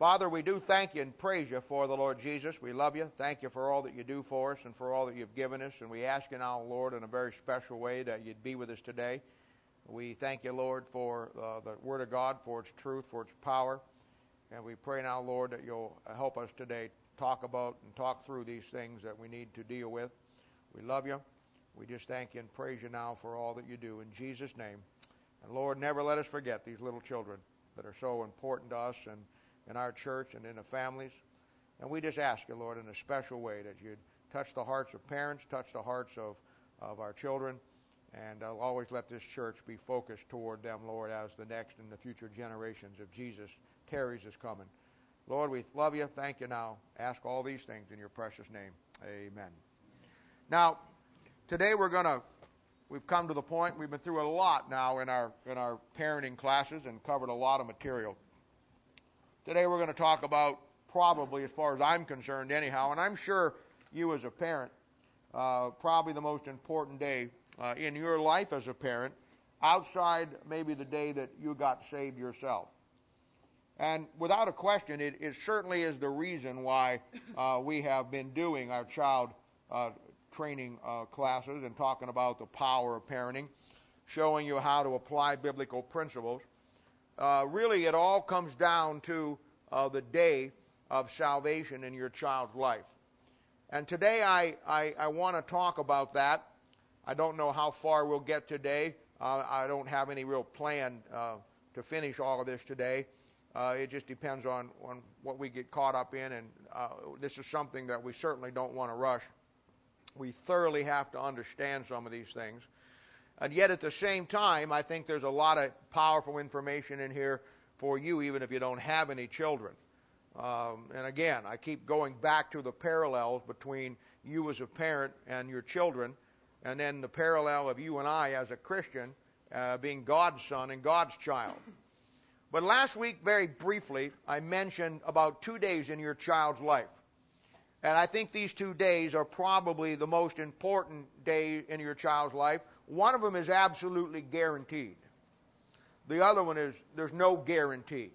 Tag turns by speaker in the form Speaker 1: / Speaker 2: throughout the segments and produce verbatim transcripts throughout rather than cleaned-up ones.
Speaker 1: Father, we do thank you and praise you for the Lord Jesus. We love you. Thank you for all that you do for us and for all that you've given us. And we ask you now, Lord, in a very special way that you'd be with us today. We thank you, Lord, for uh, the Word of God, for its truth, for its power. And we pray now, Lord, that you'll help us today talk about and talk through these things that we need to deal with. We love you. We just thank you and praise you now for all that you do in Jesus' name. And Lord, never let us forget these little children that are so important to us and in our church and in the families. And we just ask you, Lord, in a special way that you'd touch the hearts of parents, touch the hearts of, of our children, and I'll always let this church be focused toward them, Lord, as the next and the future generations of Jesus tarries is coming. Lord, we love you. Thank you now. Ask all these things in your precious name. Amen. Now, today we're going to, we've come to the point, we've been through a lot now in our in our parenting classes and covered a lot of material. Today we're going to talk about, probably as far as I'm concerned anyhow, and I'm sure you as a parent, uh, probably the most important day uh, in your life as a parent, outside maybe the day that you got saved yourself. And without a question, it, it certainly is the reason why uh, we have been doing our child uh, training uh, classes and talking about the power of parenting, showing you how to apply biblical principles. Uh, really, it all comes down to uh, the day of salvation in your child's life. And today I, I, I want to talk about that. I don't know how far we'll get today. Uh, I don't have any real plan uh, to finish all of this today. Uh, it just depends on, on what we get caught up in, and uh, this is something that we certainly don't want to rush. We thoroughly have to understand some of these things. And yet at the same time, I think there's a lot of powerful information in here for you, even if you don't have any children. Um, and again, I keep going back to the parallels between you as a parent and your children, and then the parallel of you and I as a Christian uh, being God's son and God's child. But last week, very briefly, I mentioned about two days in your child's life. And I think these two days are probably the most important day in your child's life. One of them is absolutely guaranteed. The other one is there's no guarantee.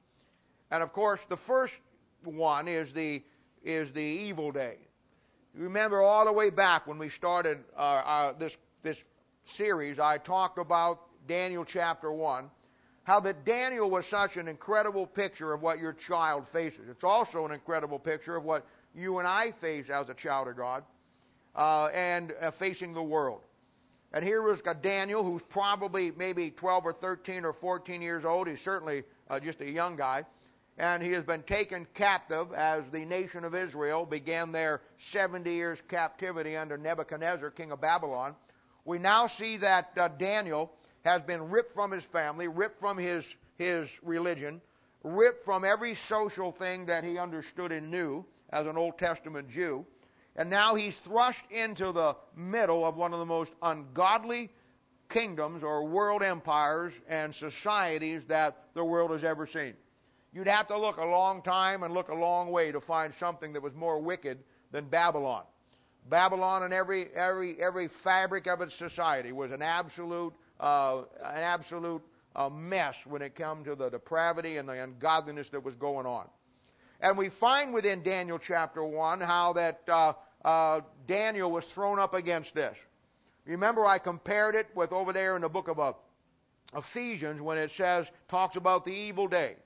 Speaker 1: And of course, the first one is the is the evil day. You remember all the way back when we started uh, uh, this this series, I talked about Daniel chapter one, how that Daniel was such an incredible picture of what your child faces. It's also an incredible picture of what you and I face as a child of God uh, and uh, facing the world. And here was Daniel, who's probably maybe twelve or thirteen or fourteen years old. He's certainly uh, just a young guy. And he has been taken captive as the nation of Israel began their seventy years captivity under Nebuchadnezzar, king of Babylon. We now see that uh, Daniel has been ripped from his family, ripped from his, his religion, ripped from every social thing that he understood and knew as an Old Testament Jew. And now he's thrust into the middle of one of the most ungodly kingdoms or world empires and societies that the world has ever seen. You'd have to look a long time and look a long way to find something that was more wicked than Babylon. Babylon and every every every fabric of its society was an absolute uh, an absolute uh, mess when it came to the depravity and the ungodliness that was going on. And we find within Daniel chapter one how that uh, uh, Daniel was thrown up against this. Remember, I compared it with over there in the book of uh, Ephesians when it says, talks about the evil day.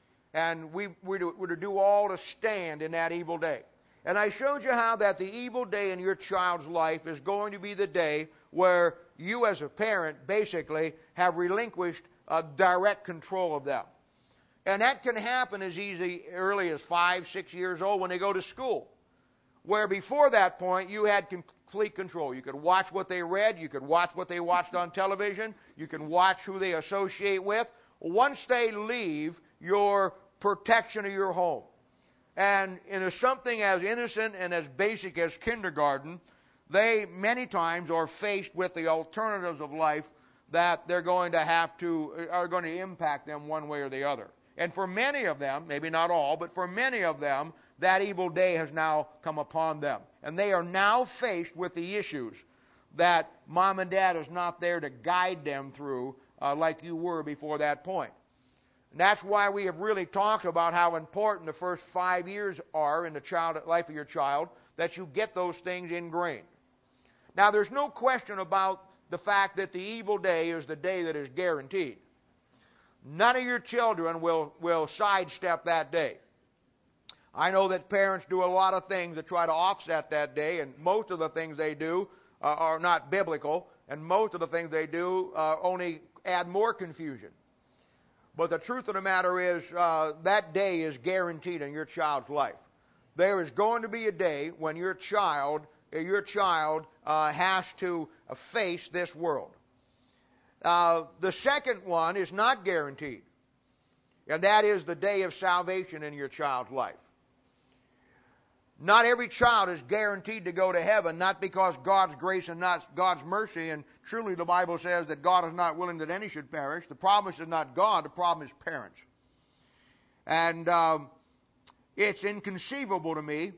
Speaker 1: And we were to do all to stand in that evil day. And I showed you how that the evil day in your child's life is going to be the day where you as a parent basically have relinquished uh, direct control of them. And that can happen as easy early as five, six years old when they go to school. Where before that point, you had complete control. You could watch what they read. You could watch what they watched on television. You can watch who they associate with. Once they leave your protection of your home, and in something as innocent and as basic as kindergarten, they many times are faced with the alternatives of life that they're going to have to, are going to impact them one way or the other. And for many of them, maybe not all, but for many of them, that evil day has now come upon them. And they are now faced with the issues that mom and dad is not there to guide them through uh, like you were before that point. And that's why we have really talked about how important the first five years are in the child, life of your child, that you get those things ingrained. Now, there's no question about the fact that the evil day is the day that is guaranteed. None of your children will, will sidestep that day. I know that parents do a lot of things to try to offset that day, and most of the things they do uh, are not biblical, and most of the things they do uh, only add more confusion. But the truth of the matter is uh, that day is guaranteed in your child's life. There is going to be a day when your child, your child uh, has to face this world. Uh, the second one is not guaranteed, and that is the day of salvation in your child's life. Not every child is guaranteed to go to heaven, not because God's grace and not God's mercy, and truly the Bible says that God is not willing that any should perish. The promise is not God, the problem is parents. And um, it's inconceivable to me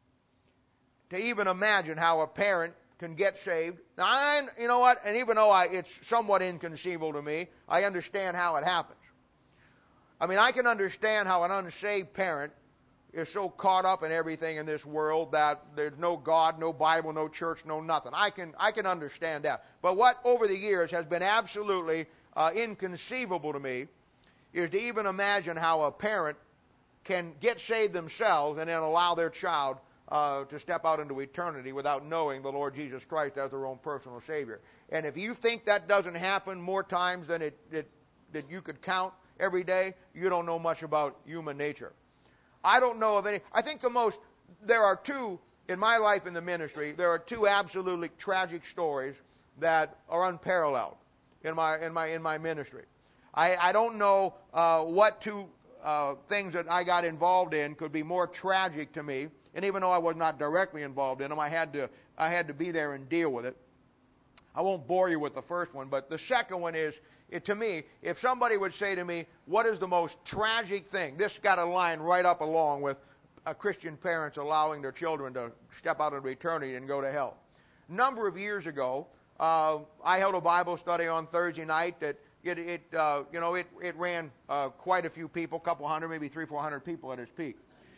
Speaker 1: to even imagine how a parent can get saved. Now, I, you know what, and even though I, it's somewhat inconceivable to me, I understand how it happens. I mean, I can understand how an unsaved parent is so caught up in everything in this world that there's no God, no Bible, no church, no nothing. I can I can understand that. But what over the years has been absolutely uh, inconceivable to me is to even imagine how a parent can get saved themselves and then allow their child uh, to step out into eternity without knowing the Lord Jesus Christ as their own personal Savior. And if you think that doesn't happen more times than it, it that you could count every day, you don't know much about human nature. I don't know of any. I think the most, there are two, in my life in the ministry, there are two absolutely tragic stories that are unparalleled in my in my, in my ministry. I, I don't know uh, what two uh, things that I got involved in could be more tragic to me, and even though I was not directly involved in them, I had to, I had to be there and deal with it. I won't bore you with the first one, but the second one is, It, to me, if somebody would say to me, what is the most tragic thing? This got a line right up along with uh, Christian parents allowing their children to step out into eternity and go to hell. A number of years ago, uh, I held a Bible study on Thursday night that it, it uh, you know, it, it ran uh, quite a few people, a couple hundred, maybe three, four hundred people at its peak.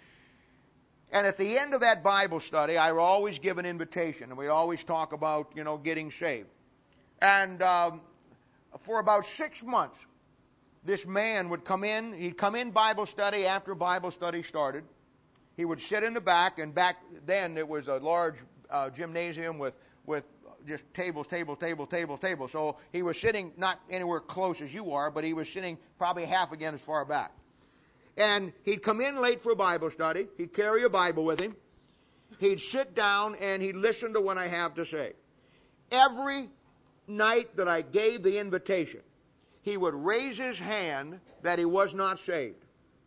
Speaker 1: And at the end of that Bible study, I would always give an invitation, and we'd always talk about, you know, getting saved. And um, for about six months, this man would come in. He'd come in Bible study after Bible study started. He would sit in the back, and back then it was a large uh, gymnasium with, with just tables, tables, tables, tables, tables. So he was sitting not anywhere close as you are, but he was sitting probably half again as far back. And he'd come in late for a Bible study. He'd carry a Bible with him. He'd sit down and he'd listen to what I have to say. Every night that I gave the invitation, he would raise his hand that he was not saved.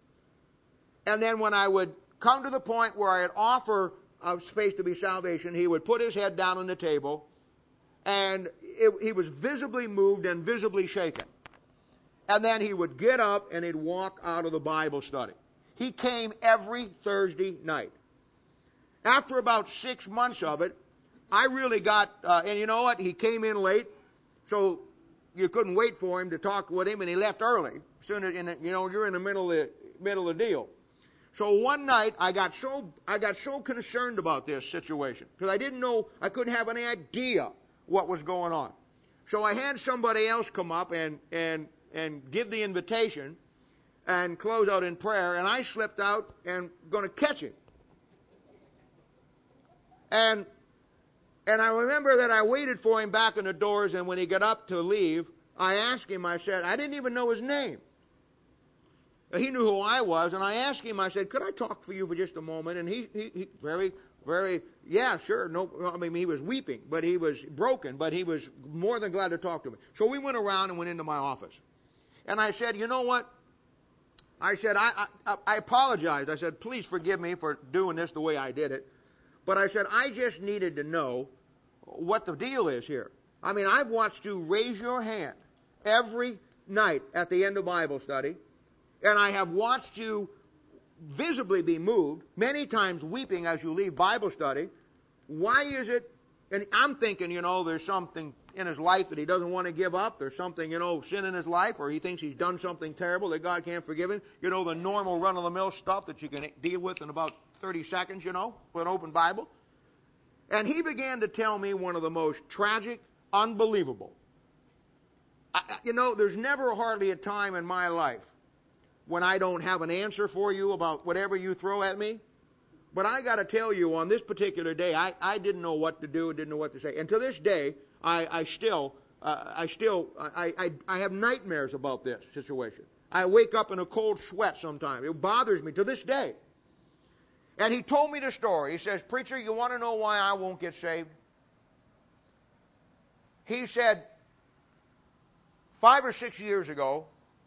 Speaker 1: And then when I would come to the point where I'd offer a space to be salvation, he would put his head down on the table, and it, he was visibly moved and visibly shaken. And then he would get up and he'd walk out of the Bible study. He came every Thursday night. After about six months of it, I really got, uh, and you know what? He came in late, so you couldn't wait for him to talk with him, and he left early. Soon as, in the, you know, you're in the middle of the middle of the deal. So one night, I got so I got so concerned about this situation because I didn't know, I couldn't have any idea what was going on. So I had somebody else come up and and and give the invitation and close out in prayer, and I slipped out and going to catch him. And And I remember that I waited for him back in the doors, and when he got up to leave, I asked him, I said, I didn't even know his name. He knew who I was, and I asked him, I said, could I talk for you for just a moment? And he, he, he very, very, yeah, sure. No, I mean, he was weeping, but he was broken, but he was more than glad to talk to me. So we went around and went into my office. And I said, you know what? I said, I, I, I apologized. I said, please forgive me for doing this the way I did it. But I said, I just needed to know what the deal is here. I mean, I've watched you raise your hand every night at the end of Bible study, and I have watched you visibly be moved, many times weeping as you leave Bible study. Why is it, and I'm thinking, you know, there's something in his life that he doesn't want to give up. There's something, you know, sin in his life, or he thinks he's done something terrible that God can't forgive him. You know, the normal run-of-the-mill stuff that you can deal with in about thirty seconds, you know, with an open Bible. And he began to tell me one of the most tragic, unbelievable. I, you know, there's never hardly a time in my life when I don't have an answer for you about whatever you throw at me. But I got to tell you, on this particular day, I, I didn't know what to do, didn't know what to say. And to this day, I, I still, uh, I still, I, I, I have nightmares about this situation. I wake up in a cold sweat sometimes. It bothers me to this day. And he told me the story. He says, "Preacher, you want to know why I won't get saved?" He said, five or six years ago,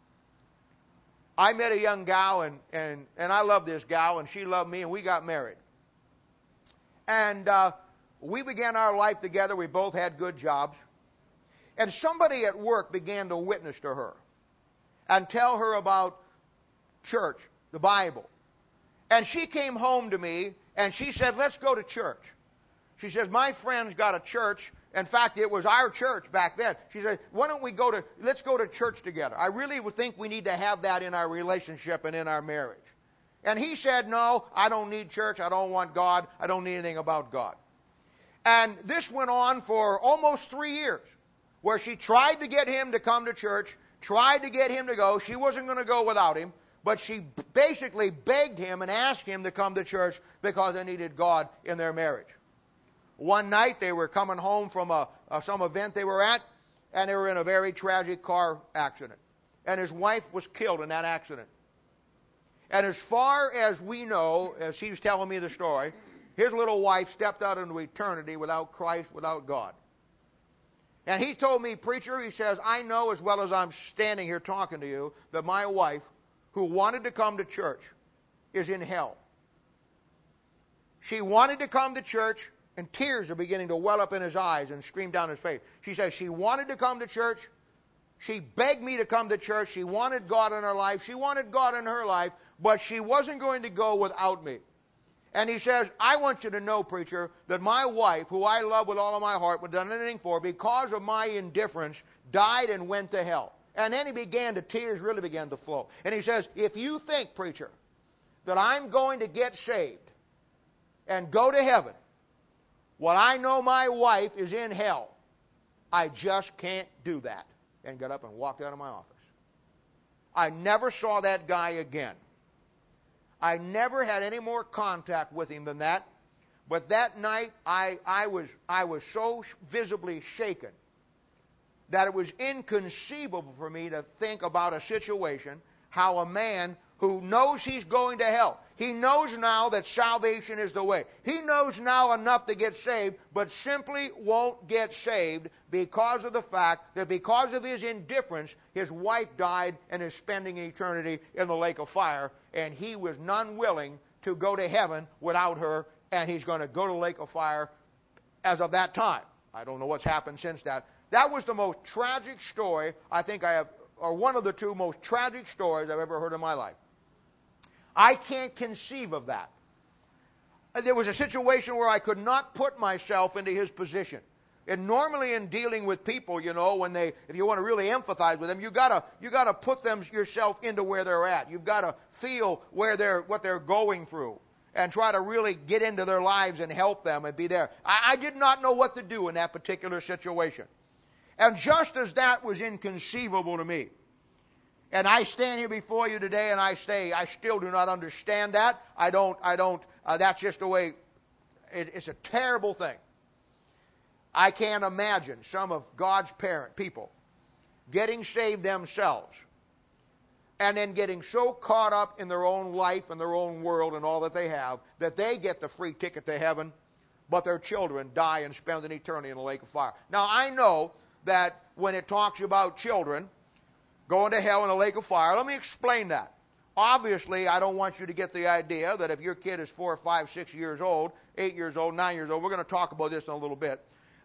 Speaker 1: I met a young gal, and, and, and I loved this gal, and she loved me, and we got married. And uh, we began our life together. We both had good jobs. And somebody at work began to witness to her and tell her about church, the Bible. And she came home to me, and she said, "Let's go to church." She says, "My friend's got a church." In fact, it was our church back then. She said, "Why don't we go to, let's go to church together. I really would think we need to have that in our relationship and in our marriage." And he said, "No, I don't need church. I don't want God. I don't need anything about God." And this went on for almost three years, where she tried to get him to come to church, tried to get him to go. She wasn't going to go without him, but she basically begged him and asked him to come to church because they needed God in their marriage. One night they were coming home from a, a, some event they were at, and they were in a very tragic car accident. And his wife was killed in that accident. And as far as we know, as he was telling me the story, his little wife stepped out into eternity without Christ, without God. And he told me, "Preacher," he says, "I know as well as I'm standing here talking to you that my wife, who wanted to come to church, is in hell. She wanted to come to church, and tears are beginning to well up in his eyes and stream down his face." She says she wanted to come to church. She begged me to come to church. She wanted God in her life. She wanted God in her life, but she wasn't going to go without me. And he says, "I want you to know, preacher, that my wife, who I love with all of my heart, would have done anything for, because of my indifference, died and went to hell." And then he began to, tears really began to flow. And he says, "If you think, preacher, that I'm going to get saved and go to heaven, well, I know my wife is in hell. I just can't do that." And got up and walked out of my office. I never saw that guy again. I never had any more contact with him than that. But that night, I, I was, I was so visibly shaken that it was inconceivable for me to think about a situation, how a man who knows he's going to hell, he knows now that salvation is the way. He knows now enough to get saved, but simply won't get saved because of the fact that because of his indifference, his wife died and is spending eternity in the lake of fire, and he was none willing to go to heaven without her, and he's going to go to the lake of fire as of that time. I don't know what's happened since that. That was the most tragic story I think I have, or one of the two most tragic stories I've ever heard in my life. I can't conceive of that. There was a situation where I could not put myself into his position. And normally in dealing with people, you know, when they, if you want to really empathize with them, you gotta, you gotta put them yourself into where they're at. You've got to feel where they're, what they're going through, and try to really get into their lives and help them and be there. I, I did not know what to do in that particular situation. And just as that was inconceivable to me, and I stand here before you today and I say, I still do not understand that. I don't, I don't, uh, that's just the way, it, it's a terrible thing. I can't imagine some of God's parent people getting saved themselves and then getting so caught up in their own life and their own world and all that they have that they get the free ticket to heaven, but their children die and spend an eternity in the lake of fire. Now, I know that when it talks about children going to hell in a lake of fire, let me explain that. Obviously, I don't want you to get the idea that if your kid is four, five, six years old, eight years old, nine years old, we're going to talk about this in a little bit,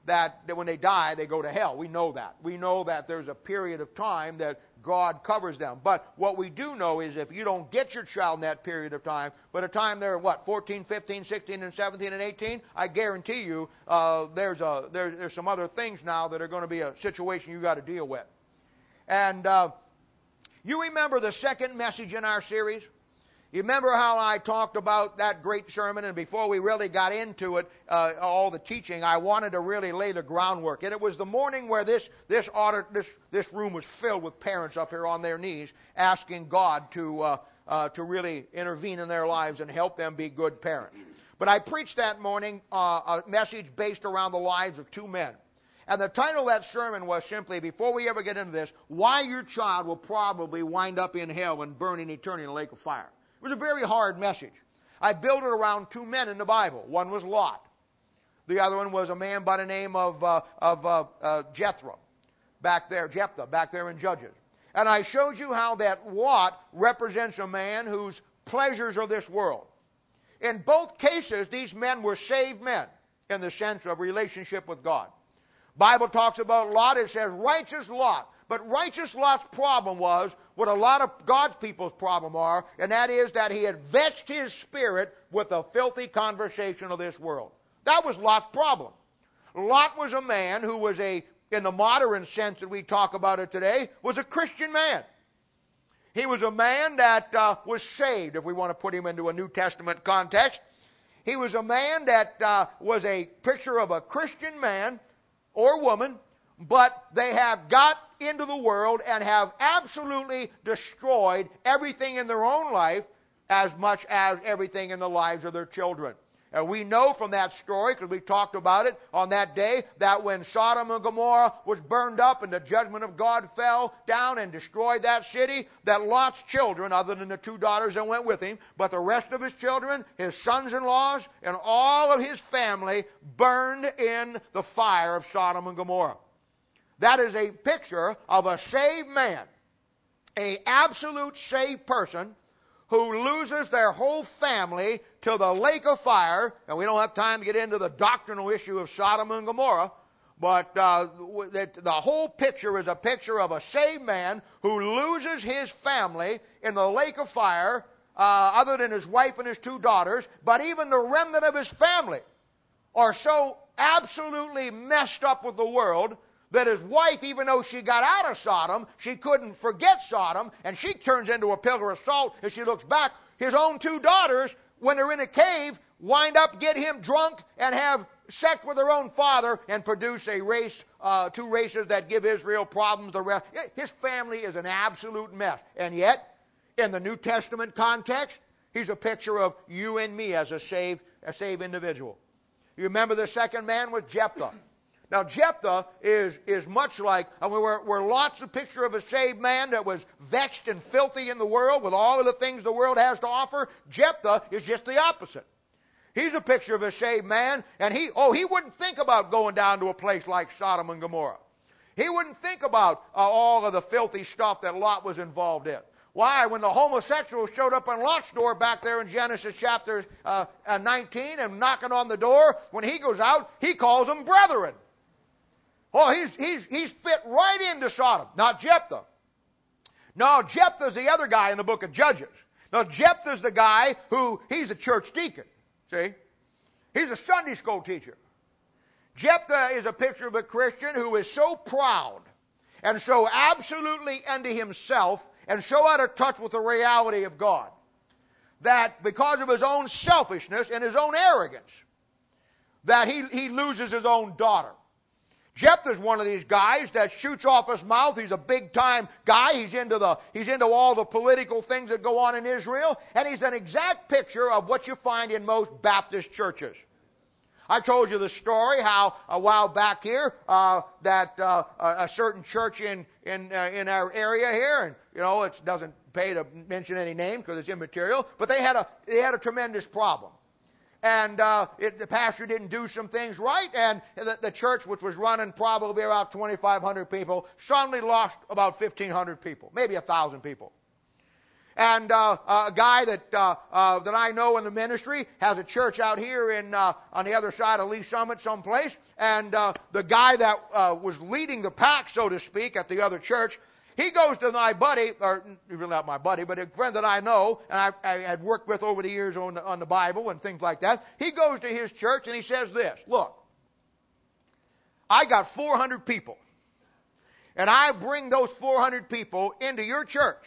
Speaker 1: that, that when they die, they go to hell. We know that. We know that there's a period of time that God covers them. But what we do know is if you don't get your child in that period of time, by the time they're, what, fourteen, fifteen, sixteen, and seventeen, and eighteen, I guarantee you uh, there's, a, there, there's some other things now that are going to be a situation you got to deal with. And uh, you remember the second message in our series? You remember how I talked about that great sermon, and before we really got into it, uh, all the teaching, I wanted to really lay the groundwork. And it was the morning where this this audit, this this room was filled with parents up here on their knees, asking God to uh, uh, to really intervene in their lives and help them be good parents. But I preached that morning uh, a message based around the lives of two men. And the title of that sermon was simply, before we ever get into this, why your child will probably wind up in hell and burn in eternity in a lake of fire. It was a very hard message. I built it around two men in the Bible. One was Lot. The other one was a man by the name of uh, of uh, uh, Jethro, back there, Jephthah, back there in Judges. And I showed you how that Lot represents a man whose pleasures are this world. In both cases, these men were saved men in the sense of relationship with God. Bible talks about Lot. It says righteous Lot. But righteous Lot's problem was what a lot of God's people's problem are, and that is that he had vexed his spirit with the filthy conversation of this world. That was Lot's problem. Lot was a man who was a, in the modern sense that we talk about it today, was a Christian man. He was a man that uh, was saved, if we want to put him into a New Testament context. He was a man that uh, was a picture of a Christian man or woman, but they have got into the world and have absolutely destroyed everything in their own life as much as everything in the lives of their children. And we know from that story, because we talked about it on that day, that when Sodom and Gomorrah was burned up and the judgment of God fell down and destroyed that city, that Lot's children, other than the two daughters that went with him, but the rest of his children, his sons-in-laws, and all of his family burned in the fire of Sodom and Gomorrah. That is a picture of a saved man, an absolute saved person who loses their whole family to the lake of fire. And we don't have time to get into the doctrinal issue of Sodom and Gomorrah, but uh, the whole picture is a picture of a saved man who loses his family in the lake of fire, uh, other than his wife and his two daughters, but even the remnant of his family are so absolutely messed up with the world that his wife, even though she got out of Sodom, she couldn't forget Sodom, and she turns into a pillar of salt as she looks back. His own two daughters, when they're in a cave, wind up, get him drunk, and have sex with their own father, and produce a race, uh, two races that give Israel problems. The rest. His family is an absolute mess. And yet, in the New Testament context, he's a picture of you and me as a saved, a saved individual. You remember the second man was Jephthah. Now, Jephthah is, is much like, I mean, we're, we're lots of picture of a saved man that was vexed and filthy in the world with all of the things the world has to offer. Jephthah is just the opposite. He's a picture of a saved man, and he, oh, he wouldn't think about going down to a place like Sodom and Gomorrah. He wouldn't think about uh, all of the filthy stuff that Lot was involved in. Why? When the homosexuals showed up on Lot's door back there in Genesis chapter uh, uh, nineteen and knocking on the door, when he goes out, he calls them brethren. Oh, he's, he's, he's fit right into Sodom. Not Jephthah. No, Jephthah's the other guy in the book of Judges. Now, Jephthah's the guy who, he's a church deacon. See? He's a Sunday school teacher. Jephthah is a picture of a Christian who is so proud and so absolutely into himself and so out of touch with the reality of God that because of his own selfishness and his own arrogance, that he, he loses his own daughter. Jephthah's one of these guys that shoots off his mouth. He's a big-time guy. He's into the he's into all the political things that go on in Israel, and he's an exact picture of what you find in most Baptist churches. I told you the story how a while back here uh, that uh, a certain church in in uh, in our area here, and you know it doesn't pay to mention any name because it's immaterial, but they had a they had a tremendous problem. And uh, it, the pastor didn't do some things right, and the, the church, which was running probably around twenty-five hundred people, suddenly lost about fifteen hundred people, maybe one thousand people. And uh, a guy that uh, uh, that I know in the ministry has a church out here in uh, on the other side of Lee Summit someplace. And uh, the guy that uh, was leading the pack, so to speak, at the other church, he goes to my buddy, or really not my buddy, but a friend that I know, and I, I had worked with over the years on the, on the Bible and things like that. He goes to his church and he says this, look, I got four hundred people, and I bring those four hundred people into your church.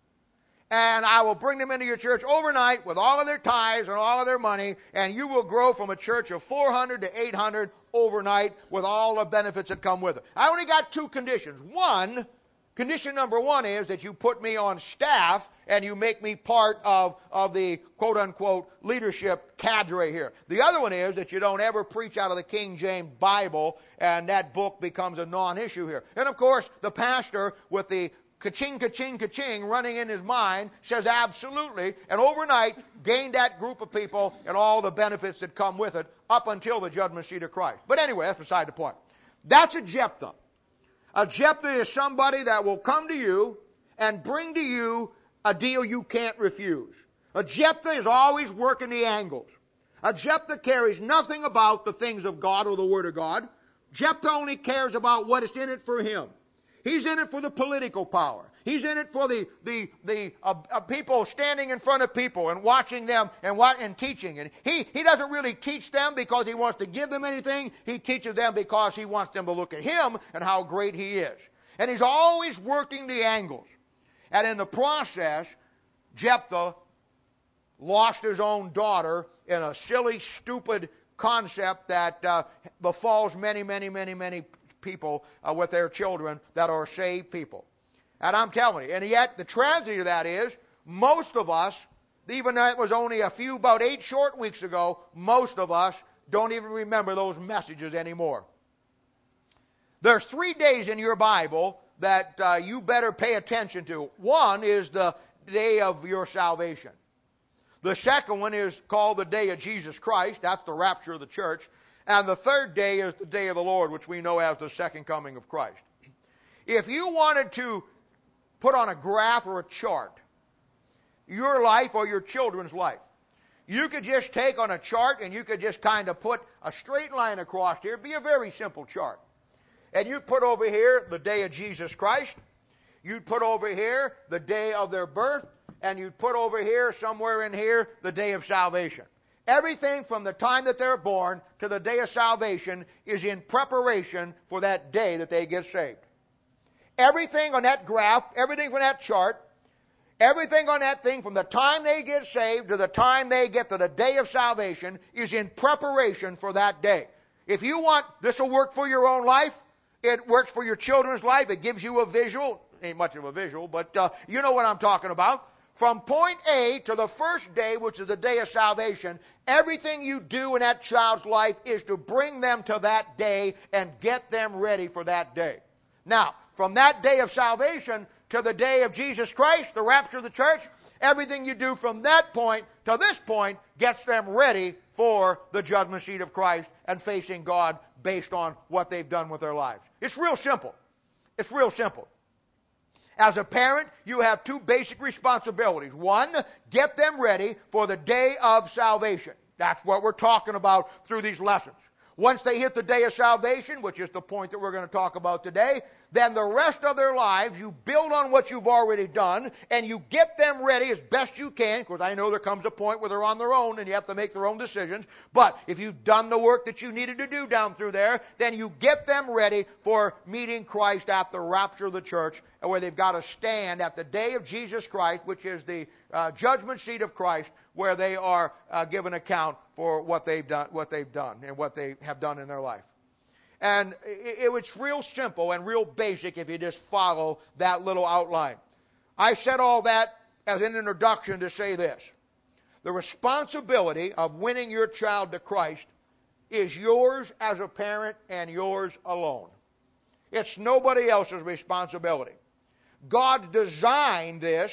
Speaker 1: And I will bring them into your church overnight with all of their tithes and all of their money, and you will grow from a church of four hundred to eight hundred overnight with all the benefits that come with it. I only got two conditions. One, condition number one is that you put me on staff and you make me part of, of the quote-unquote leadership cadre here. The other one is that you don't ever preach out of the King James Bible, and that book becomes a non-issue here. And, of course, the pastor with the ka-ching, ka-ching, ka-ching running in his mind says absolutely, and overnight gained that group of people and all the benefits that come with it up until the judgment seat of Christ. But anyway, that's beside the point. That's a Jephthah. A Jephthah is somebody that will come to you and bring to you a deal you can't refuse. A Jephthah is always working the angles. A Jephthah cares nothing about the things of God or the Word of God. Jephthah only cares about what is in it for him. He's in it for the political power. He's in it for the the the uh, uh, people standing in front of people and watching them and what and teaching. And he he doesn't really teach them because he wants to give them anything. He teaches them because he wants them to look at him and how great he is. And he's always working the angles. And in the process, Jephthah lost his own daughter in a silly, stupid concept that uh, befalls many, many, many, many people uh, with their children that are saved people. And I'm telling you, and yet the tragedy of that is, most of us, even though it was only a few, about eight short weeks ago, most of us don't even remember those messages anymore. There's three days in your Bible that uh, you better pay attention to. One is the day of your salvation. The second one is called the day of Jesus Christ. That's the rapture of the church. And the third day is the day of the Lord, which we know as the second coming of Christ. If you wanted to put on a graph or a chart your life or your children's life, you could just take on a chart and you could just kind of put a straight line across here. It'd be a very simple chart. And you'd put over here the day of Jesus Christ. You'd put over here the day of their birth. And you'd put over here, somewhere in here, the day of salvation. Everything from the time that they're born to the day of salvation is in preparation for that day that they get saved. Everything on that graph, everything from that chart, everything on that thing from the time they get saved to the time they get to the day of salvation is in preparation for that day. If you want, this will work for your own life. It works for your children's life. It gives you a visual. Ain't much of a visual, but uh, you know what I'm talking about. From point A to the first day, which is the day of salvation, everything you do in that child's life is to bring them to that day and get them ready for that day. Now, from that day of salvation to the day of Jesus Christ, the rapture of the church, everything you do from that point to this point gets them ready for the judgment seat of Christ and facing God based on what they've done with their lives. It's real simple. It's real simple. As a parent, you have two basic responsibilities. One, get them ready for the day of salvation. That's what we're talking about through these lessons. Once they hit the day of salvation, which is the point that we're going to talk about today, then the rest of their lives, you build on what you've already done, and you get them ready as best you can, because I know there comes a point where they're on their own, and you have to make their own decisions. But if you've done the work that you needed to do down through there, then you get them ready for meeting Christ at the rapture of the church, where they've got to stand at the day of Jesus Christ, which is the uh, judgment seat of Christ, where they are uh, given account for what they've done, what they've done, and what they have done in their life. And it, it, it's real simple and real basic if you just follow that little outline. I said all that as an introduction to say this. The responsibility of winning your child to Christ is yours as a parent and yours alone. It's nobody else's responsibility. God designed this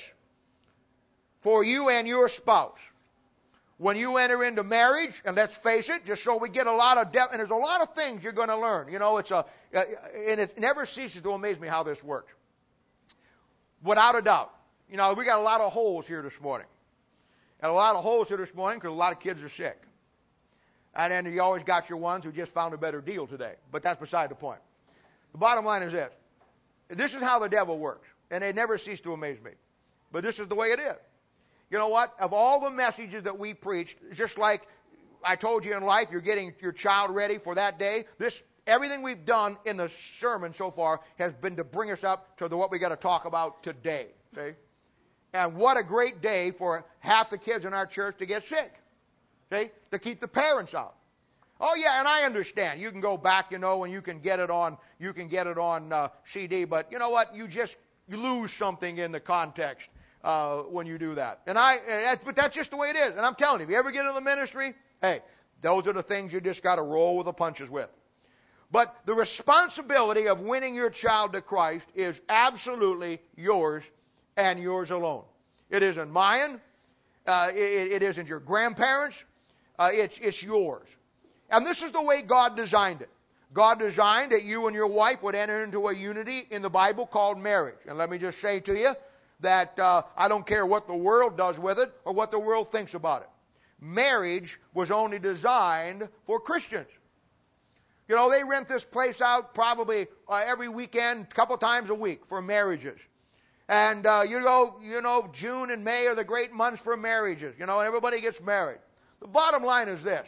Speaker 1: for you and your spouse. When you enter into marriage, and let's face it, just so we get a lot of depth, and there's a lot of things you're going to learn. You know, it's a, and it never ceases to amaze me how this works. Without a doubt, You know, we got a lot of holes here this morning. And a lot of holes here this morning because a lot of kids are sick. And then you always got your ones who just found a better deal today. But that's beside the point. The bottom line is this. This is how the devil works. And it never ceased to amaze me. But this is the way it is. You know what? Of all the messages that we preached, just like I told you in life, you're getting your child ready for that day. This, everything we've done in the sermon so far has been to bring us up to the, what we got to talk about today. Okay? And what a great day for half the kids in our church to get sick. Okay? To keep the parents out. Oh yeah, and I understand. You can go back, you know, and you can get it on, you can get it on uh, C D. But you know what? You just you lose something in the context uh, when you do that. And I, uh, but that's just the way it is. And I'm telling you, if you ever get into the ministry, hey, those are the things you just got to roll with the punches with. But the responsibility of winning your child to Christ is absolutely yours and yours alone. It isn't mine. Uh, it, it isn't your grandparents. Uh, it's, it's yours. And this is the way God designed it. God designed that you and your wife would enter into a unity in the Bible called marriage. And let me just say to you that uh, I don't care what the world does with it or what the world thinks about it. Marriage was only designed for Christians. You know, they rent this place out probably uh, every weekend, a couple times a week for marriages. And, uh, you know, you know, June and May are the great months for marriages. You know, and everybody gets married. The bottom line is this.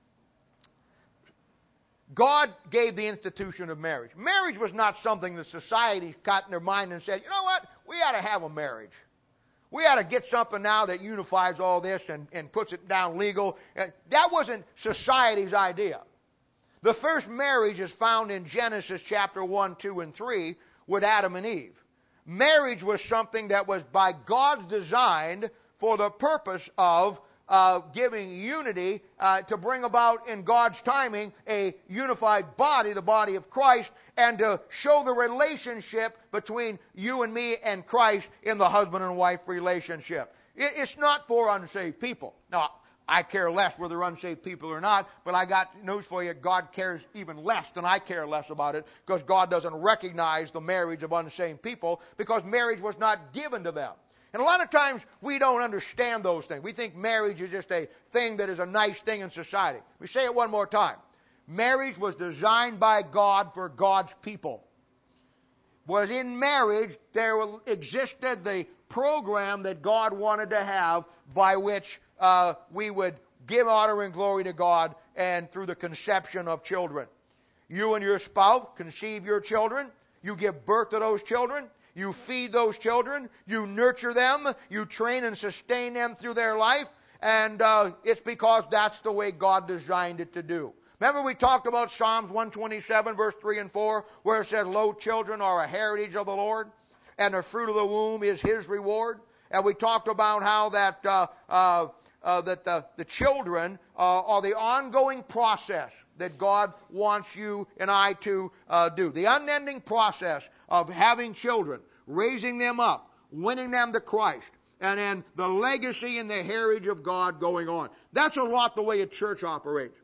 Speaker 1: God gave the institution of marriage. Marriage was not something that society got in their mind and said, you know what, we ought to have a marriage. We ought to get something now that unifies all this and, and puts it down legal. That wasn't society's idea. The first marriage is found in Genesis chapter one, two, and three with Adam and Eve. Marriage was something that was by God designed for the purpose of uh, giving unity uh, to bring about in God's timing a unified body, the body of Christ, and to show the relationship between you and me and Christ in the husband and wife relationship. It, it's not for unsaved people. Now, I care less whether they're unsaved people or not, but I got news for you. God cares even less than I care less about it, because God doesn't recognize the marriage of unsaved people, because marriage was not given to them. And a lot of times we don't understand those things. We think marriage is just a thing that is a nice thing in society. We say it one more time. Marriage was designed by God for God's people. Was in marriage there existed the program that God wanted to have by which uh, we would give honor and glory to God and through the conception of children. You and your spouse conceive your children. You give birth to those children. You feed those children. You nurture them. You train and sustain them through their life. And uh, it's because that's the way God designed it to do. Remember we talked about Psalms one twenty-seven, verse three and four, where it says, lo, children are a heritage of the Lord, and the fruit of the womb is His reward. And we talked about how that uh, uh, uh, that the, the children uh, are the ongoing process that God wants you and I to uh, do. The unending process of having children, raising them up, winning them to Christ, and then the legacy and the heritage of God going on. That's a lot the way a church operates.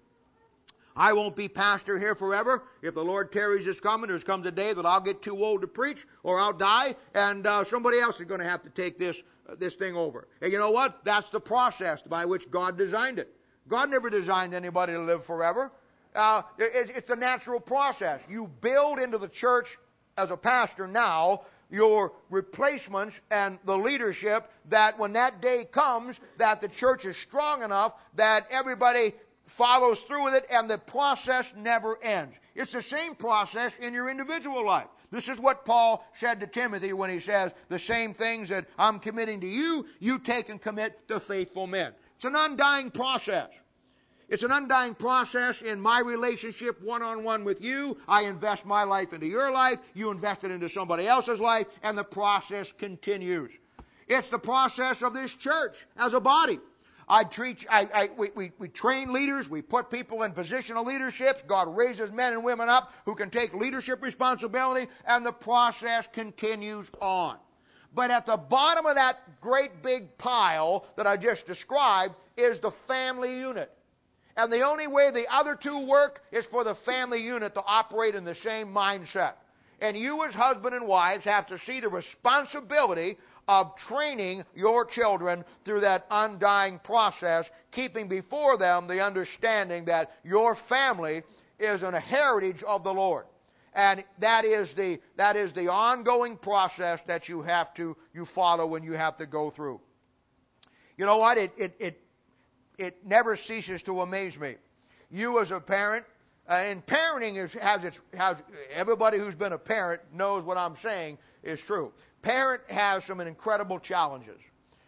Speaker 1: I won't be pastor here forever. If the Lord tarries this coming, there's comes a day that I'll get too old to preach, or I'll die, and uh, somebody else is going to have to take this uh, this thing over. And you know what? That's the process by which God designed it. God never designed anybody to live forever. Uh, it's, it's a natural process. You build into the church as a pastor now your replacements and the leadership that when that day comes, that the church is strong enough that everybody follows through with it, and the process never ends. It's the same process in your individual life. This is what Paul said to Timothy when he says, the same things that I'm committing to you, you take and commit to faithful men. It's an undying process. It's an undying process in my relationship one-on-one with you. I invest my life into your life. You invest it into somebody else's life, and the process continues. It's the process of this church as a body. I treat, I, I, we, we, we train leaders. We put people in positional leadership. God raises men and women up who can take leadership responsibility, and the process continues on. But at the bottom of that great big pile that I just described is the family unit. And the only way the other two work is for the family unit to operate in the same mindset. And you as husband and wives have to see the responsibility of training your children through that undying process, keeping before them the understanding that your family is an heritage of the Lord. And that is the that is the ongoing process that you have to you follow and you have to go through. You know what? It it it, it never ceases to amaze me. You as a parent, uh, and parenting is, has its has everybody who's been a parent knows what I'm saying is true. Parent has some incredible challenges.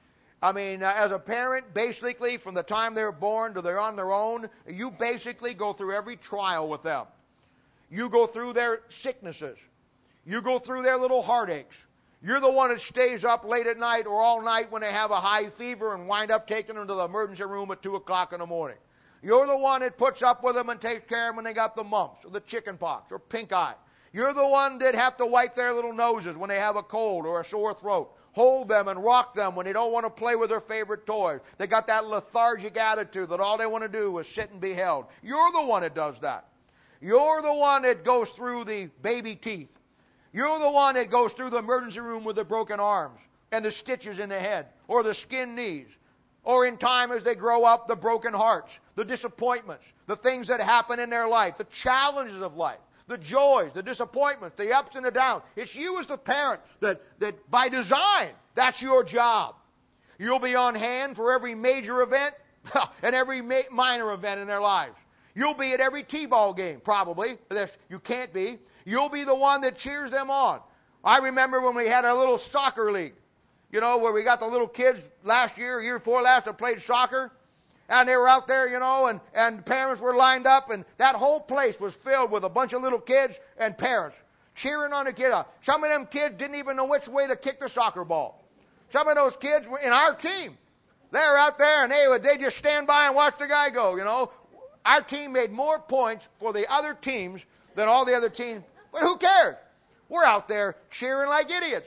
Speaker 1: I mean, uh, as a parent, basically from the time they're born to they're on their own, you basically go through every trial with them. You go through their sicknesses. You go through their little heartaches. You're the one that stays up late at night or all night when they have a high fever and wind up taking them to the emergency room at two o'clock in the morning. You're the one that puts up with them and takes care of them when they got the mumps or the chicken pox or pink eye. You're the one that have to wipe their little noses when they have a cold or a sore throat. Hold them and rock them when they don't want to play with their favorite toys. They got that lethargic attitude that all they want to do is sit and be held. You're the one that does that. You're the one that goes through the baby teeth. You're the one that goes through the emergency room with the broken arms and the stitches in the head or the skinned knees. Or in time as they grow up, the broken hearts, the disappointments, the things that happen in their life, the challenges of life, the joys, the disappointments, the ups and the downs. It's you as the parent that, that by design, that's your job. You'll be on hand for every major event and every ma- minor event in their lives. You'll be at every T-ball game, probably. You can't be. You'll be the one that cheers them on. I remember when we had our little soccer league, you know, where we got the little kids last year, year before last, that played soccer. And they were out there, you know, and, and parents were lined up, and that whole place was filled with a bunch of little kids and parents cheering on the kid. Some of them kids didn't even know which way to kick the soccer ball. Some of those kids were in our team. They were out there, and they would they just stand by and watch the guy go, you know. Our team made more points for the other teams than all the other teams. But who cares? We're out there cheering like idiots.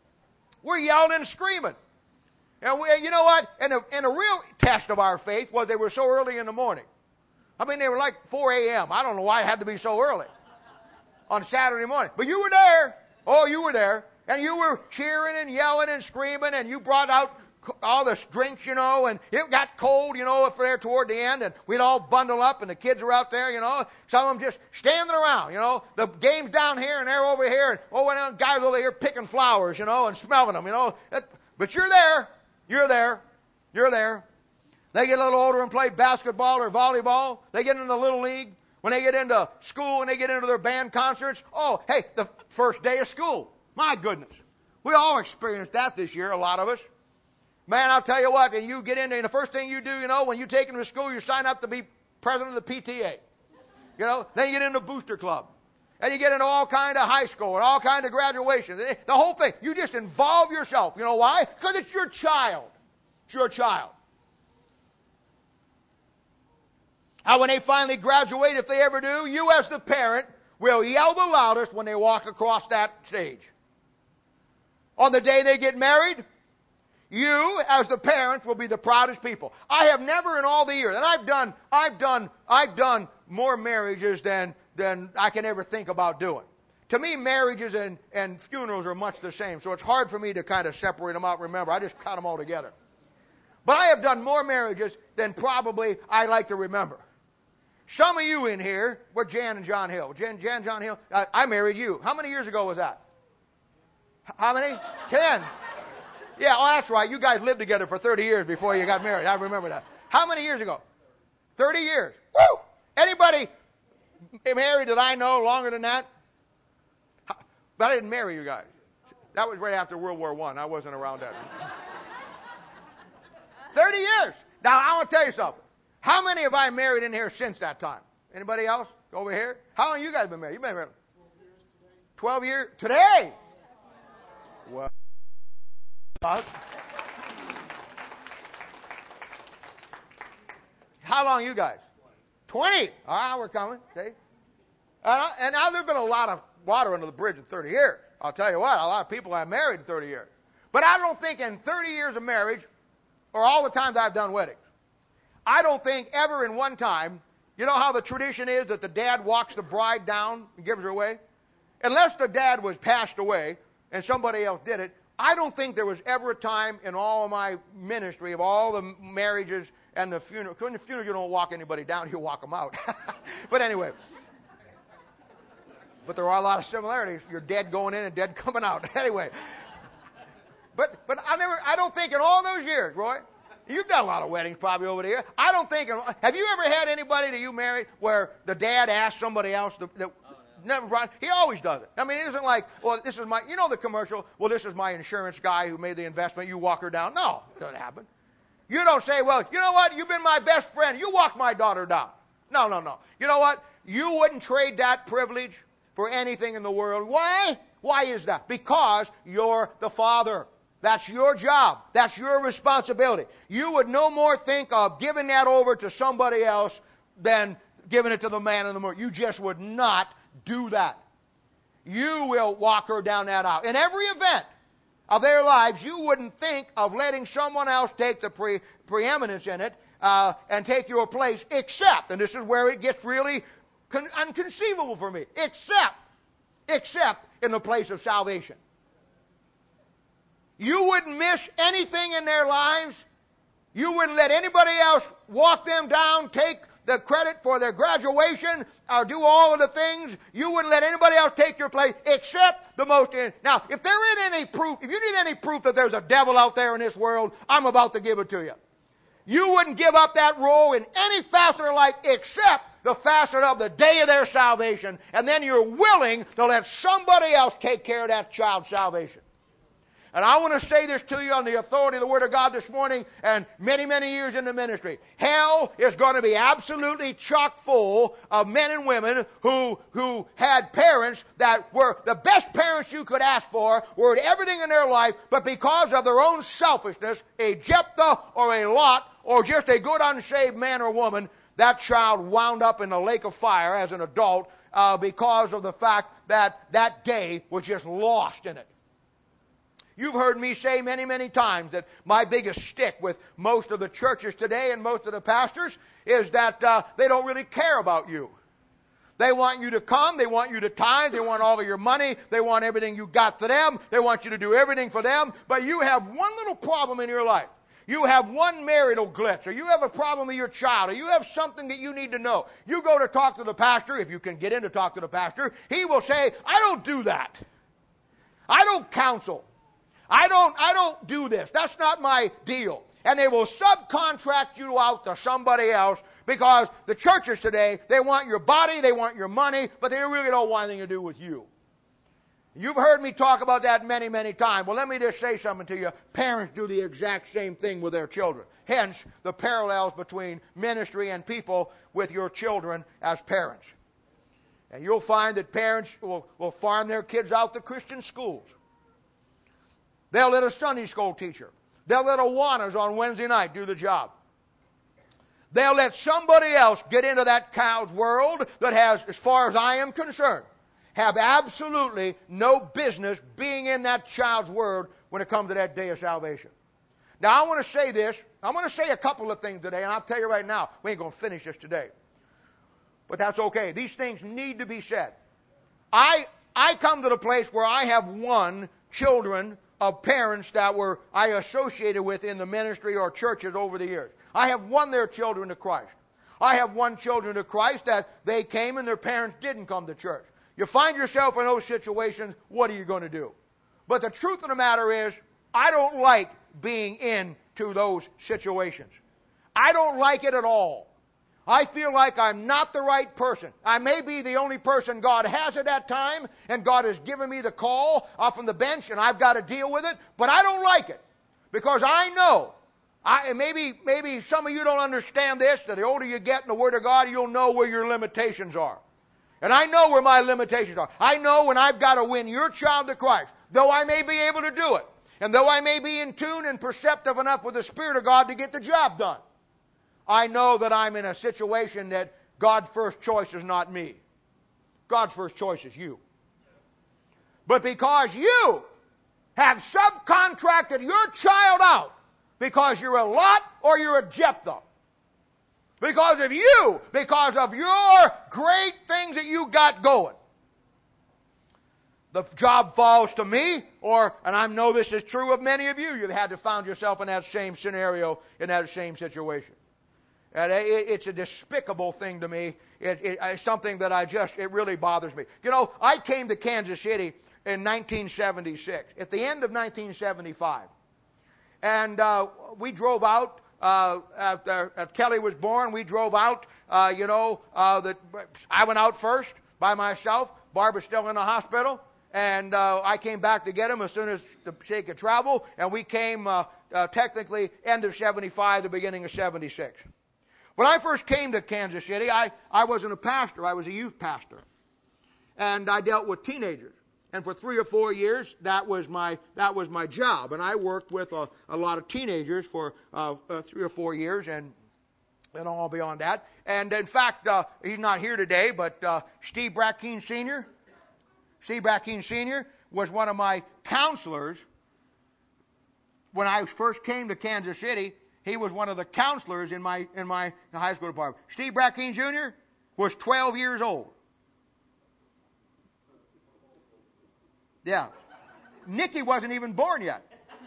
Speaker 1: We're yelling and screaming. And we, you know what? And a, and a real test of our faith was they were so early in the morning. I mean, they were like four a.m. I don't know why it had to be so early on Saturday morning. But you were there. Oh, you were there. And you were cheering and yelling and screaming, and you brought out all the drinks, you know, and it got cold, you know, if there toward the end, and we'd all bundle up, and the kids were out there, you know, some of them just standing around, you know, the game's down here, and they're over here, and oh, and the guys over here picking flowers, you know, and smelling them, you know, but you're there, you're there, you're there. They get a little older and play basketball or volleyball. They get into the little league. When they get into school and they get into their band concerts, oh, hey, the first day of school. My goodness. We all experienced that this year, a lot of us. Man, I'll tell you what, and you get in there, and the first thing you do, you know, when you take them to school, you sign up to be president of the P T A. You know, then you get into Booster Club. And you get into all kind of high school and all kind of graduations. The whole thing. You just involve yourself. You know why? Because it's your child. It's your child. And when they finally graduate, if they ever do, you as the parent will yell the loudest when they walk across that stage. On the day they get married, you, as the parents, will be the proudest people. I have never in all the years, and I've done, I've done, I've done more marriages than, than I can ever think about doing. To me, marriages and, and funerals are much the same, so it's hard for me to kind of separate them out. Remember, I just cut them all together. But I have done more marriages than probably I like to remember. Some of you in here were Jan and John Hill. Jan, Jan and John Hill, I, I married you. How many years ago was that? How many? Ten. Yeah, oh, that's right. You guys lived together for thirty years before you got married. I remember that. How many years ago? thirty years. Woo! Anybody married that I know longer than that? But I didn't marry you guys. That was right after World War One. I. I wasn't around that. thirty years. Now, I want to tell you something. How many have I married in here since that time? Anybody else? Over here? How long have you guys been married? You've been married? twelve years today. twelve years? Today? Well, how long you guys? twenty. All right, we're coming. Okay. Uh, and now there's been a lot of water under the bridge in thirty years. I'll tell you what, a lot of people have married in thirty years. But I don't think in thirty years of marriage, or all the times I've done weddings, I don't think ever in one time, you know how the tradition is that the dad walks the bride down and gives her away? Unless the dad was passed away and somebody else did it, I don't think there was ever a time in all of my ministry of all the marriages and the funeral. Because in the funeral you don't walk anybody down, you walk them out. But anyway. But there are a lot of similarities. You're dead going in and dead coming out. Anyway. But but I never I don't think in all those years, Roy, you've done a lot of weddings probably over the years. I don't think, in, have you ever had anybody that you married where the dad asked somebody else to, that never brought, he always does it. I mean, it isn't like, well, this is my, you know the commercial, well, this is my insurance guy who made the investment, you walk her down. No, it doesn't happen. You don't say, well, you know what, you've been my best friend, you walk my daughter down. No, no, no. You know what, you wouldn't trade that privilege for anything in the world. Why? Why is that? Because you're the father. That's your job. That's your responsibility. You would no more think of giving that over to somebody else than giving it to the man in the moon. You just would not do that. You will walk her down that aisle. In every event of their lives, you wouldn't think of letting someone else take the pre- preeminence in it uh, and take your place, except, and this is where it gets really con- inconceivable for me, except, except in the place of salvation. You wouldn't miss anything in their lives. You wouldn't let anybody else walk them down, take the credit for their graduation, or do all of the things. You wouldn't let anybody else take your place except the most. Now, if there isn't any proof, if you need any proof that there's a devil out there in this world, I'm about to give it to you. You wouldn't give up that role in any facet of life except the facet of the day of their salvation. And then you're willing to let somebody else take care of that child's salvation. And I want to say this to you on the authority of the Word of God this morning and many, many years in the ministry. Hell is going to be absolutely chock full of men and women who, who had parents that were the best parents you could ask for, were everything in their life, but because of their own selfishness, a Jephthah or a Lot or just a good unsaved man or woman, that child wound up in the lake of fire as an adult uh, because of the fact that that day was just lost in it. You've heard me say many, many times that my biggest stick with most of the churches today and most of the pastors is that uh, they don't really care about you. They want you to come. They want you to tithe. They want all of your money. They want everything you got for them. They want you to do everything for them. But you have one little problem in your life. You have one marital glitch, or you have a problem with your child, or you have something that you need to know. You go to talk to the pastor, if you can get in to talk to the pastor. He will say, I don't do that. I don't counsel. I don't, I don't do this. That's not my deal. And they will subcontract you out to somebody else because the churches today, they want your body, they want your money, but they really don't want anything to do with you. You've heard me talk about that many, many times. Well, let me just say something to you. Parents do the exact same thing with their children. Hence, the parallels between ministry and people with your children as parents. And you'll find that parents will, will farm their kids out to Christian schools. They'll let a Sunday school teacher. They'll let Awanas on Wednesday night do the job. They'll let somebody else get into that child's world that has, as far as I am concerned, have absolutely no business being in that child's world when it comes to that day of salvation. Now, I want to say this. I'm going to say a couple of things today, and I'll tell you right now, we ain't going to finish this today. But that's okay. These things need to be said. I, I come to the place where I have won children of parents that were I associated with in the ministry or churches over the years. I have won their children to Christ. I have won children to Christ that they came and their parents didn't come to church. You find yourself in those situations, what are you going to do? But the truth of the matter is, I don't like being into those situations. I don't like it at all. I feel like I'm not the right person. I may be the only person God has at that time, and God has given me the call off from the bench, and I've got to deal with it, but I don't like it. Because I know, I, maybe, maybe some of you don't understand this, that the older you get in the Word of God, you'll know where your limitations are. And I know where my limitations are. I know when I've got to win your child to Christ, though I may be able to do it, and though I may be in tune and perceptive enough with the Spirit of God to get the job done. I know that I'm in a situation that God's first choice is not me. God's first choice is you. But because you have subcontracted your child out because you're a Lot or you're a Jephthah, because of you, because of your great things that you got going, the job falls to me, or, and I know this is true of many of you, you've had to find yourself in that same scenario, in that same situation. And it, it's a despicable thing to me. It, it, it's something that I just, it really bothers me. You know, I came to Kansas City in nineteen seventy-six, at the end of nineteen seventy-five. And uh, we drove out, uh, after, after Kelly was born, we drove out, uh, you know, uh, the, I went out first by myself. Barbara's still in the hospital. And uh, I came back to get him as soon as she could travel. And we came uh, uh, technically end of seventy-five, the beginning of seventy-six. When I first came to Kansas City, I, I wasn't a pastor. I was a youth pastor. And I dealt with teenagers. And for three or four years, that was my that was my job. And I worked with a, a lot of teenagers for uh, uh, three or four years, and and all beyond that. And in fact, uh, he's not here today, but uh, Steve Brackeen Senior Steve Brackeen Senior was one of my counselors when I first came to Kansas City. He was one of the counselors in my in my high school department. Steve Brackeen Junior was twelve years old. Yeah. Nikki wasn't even born yet.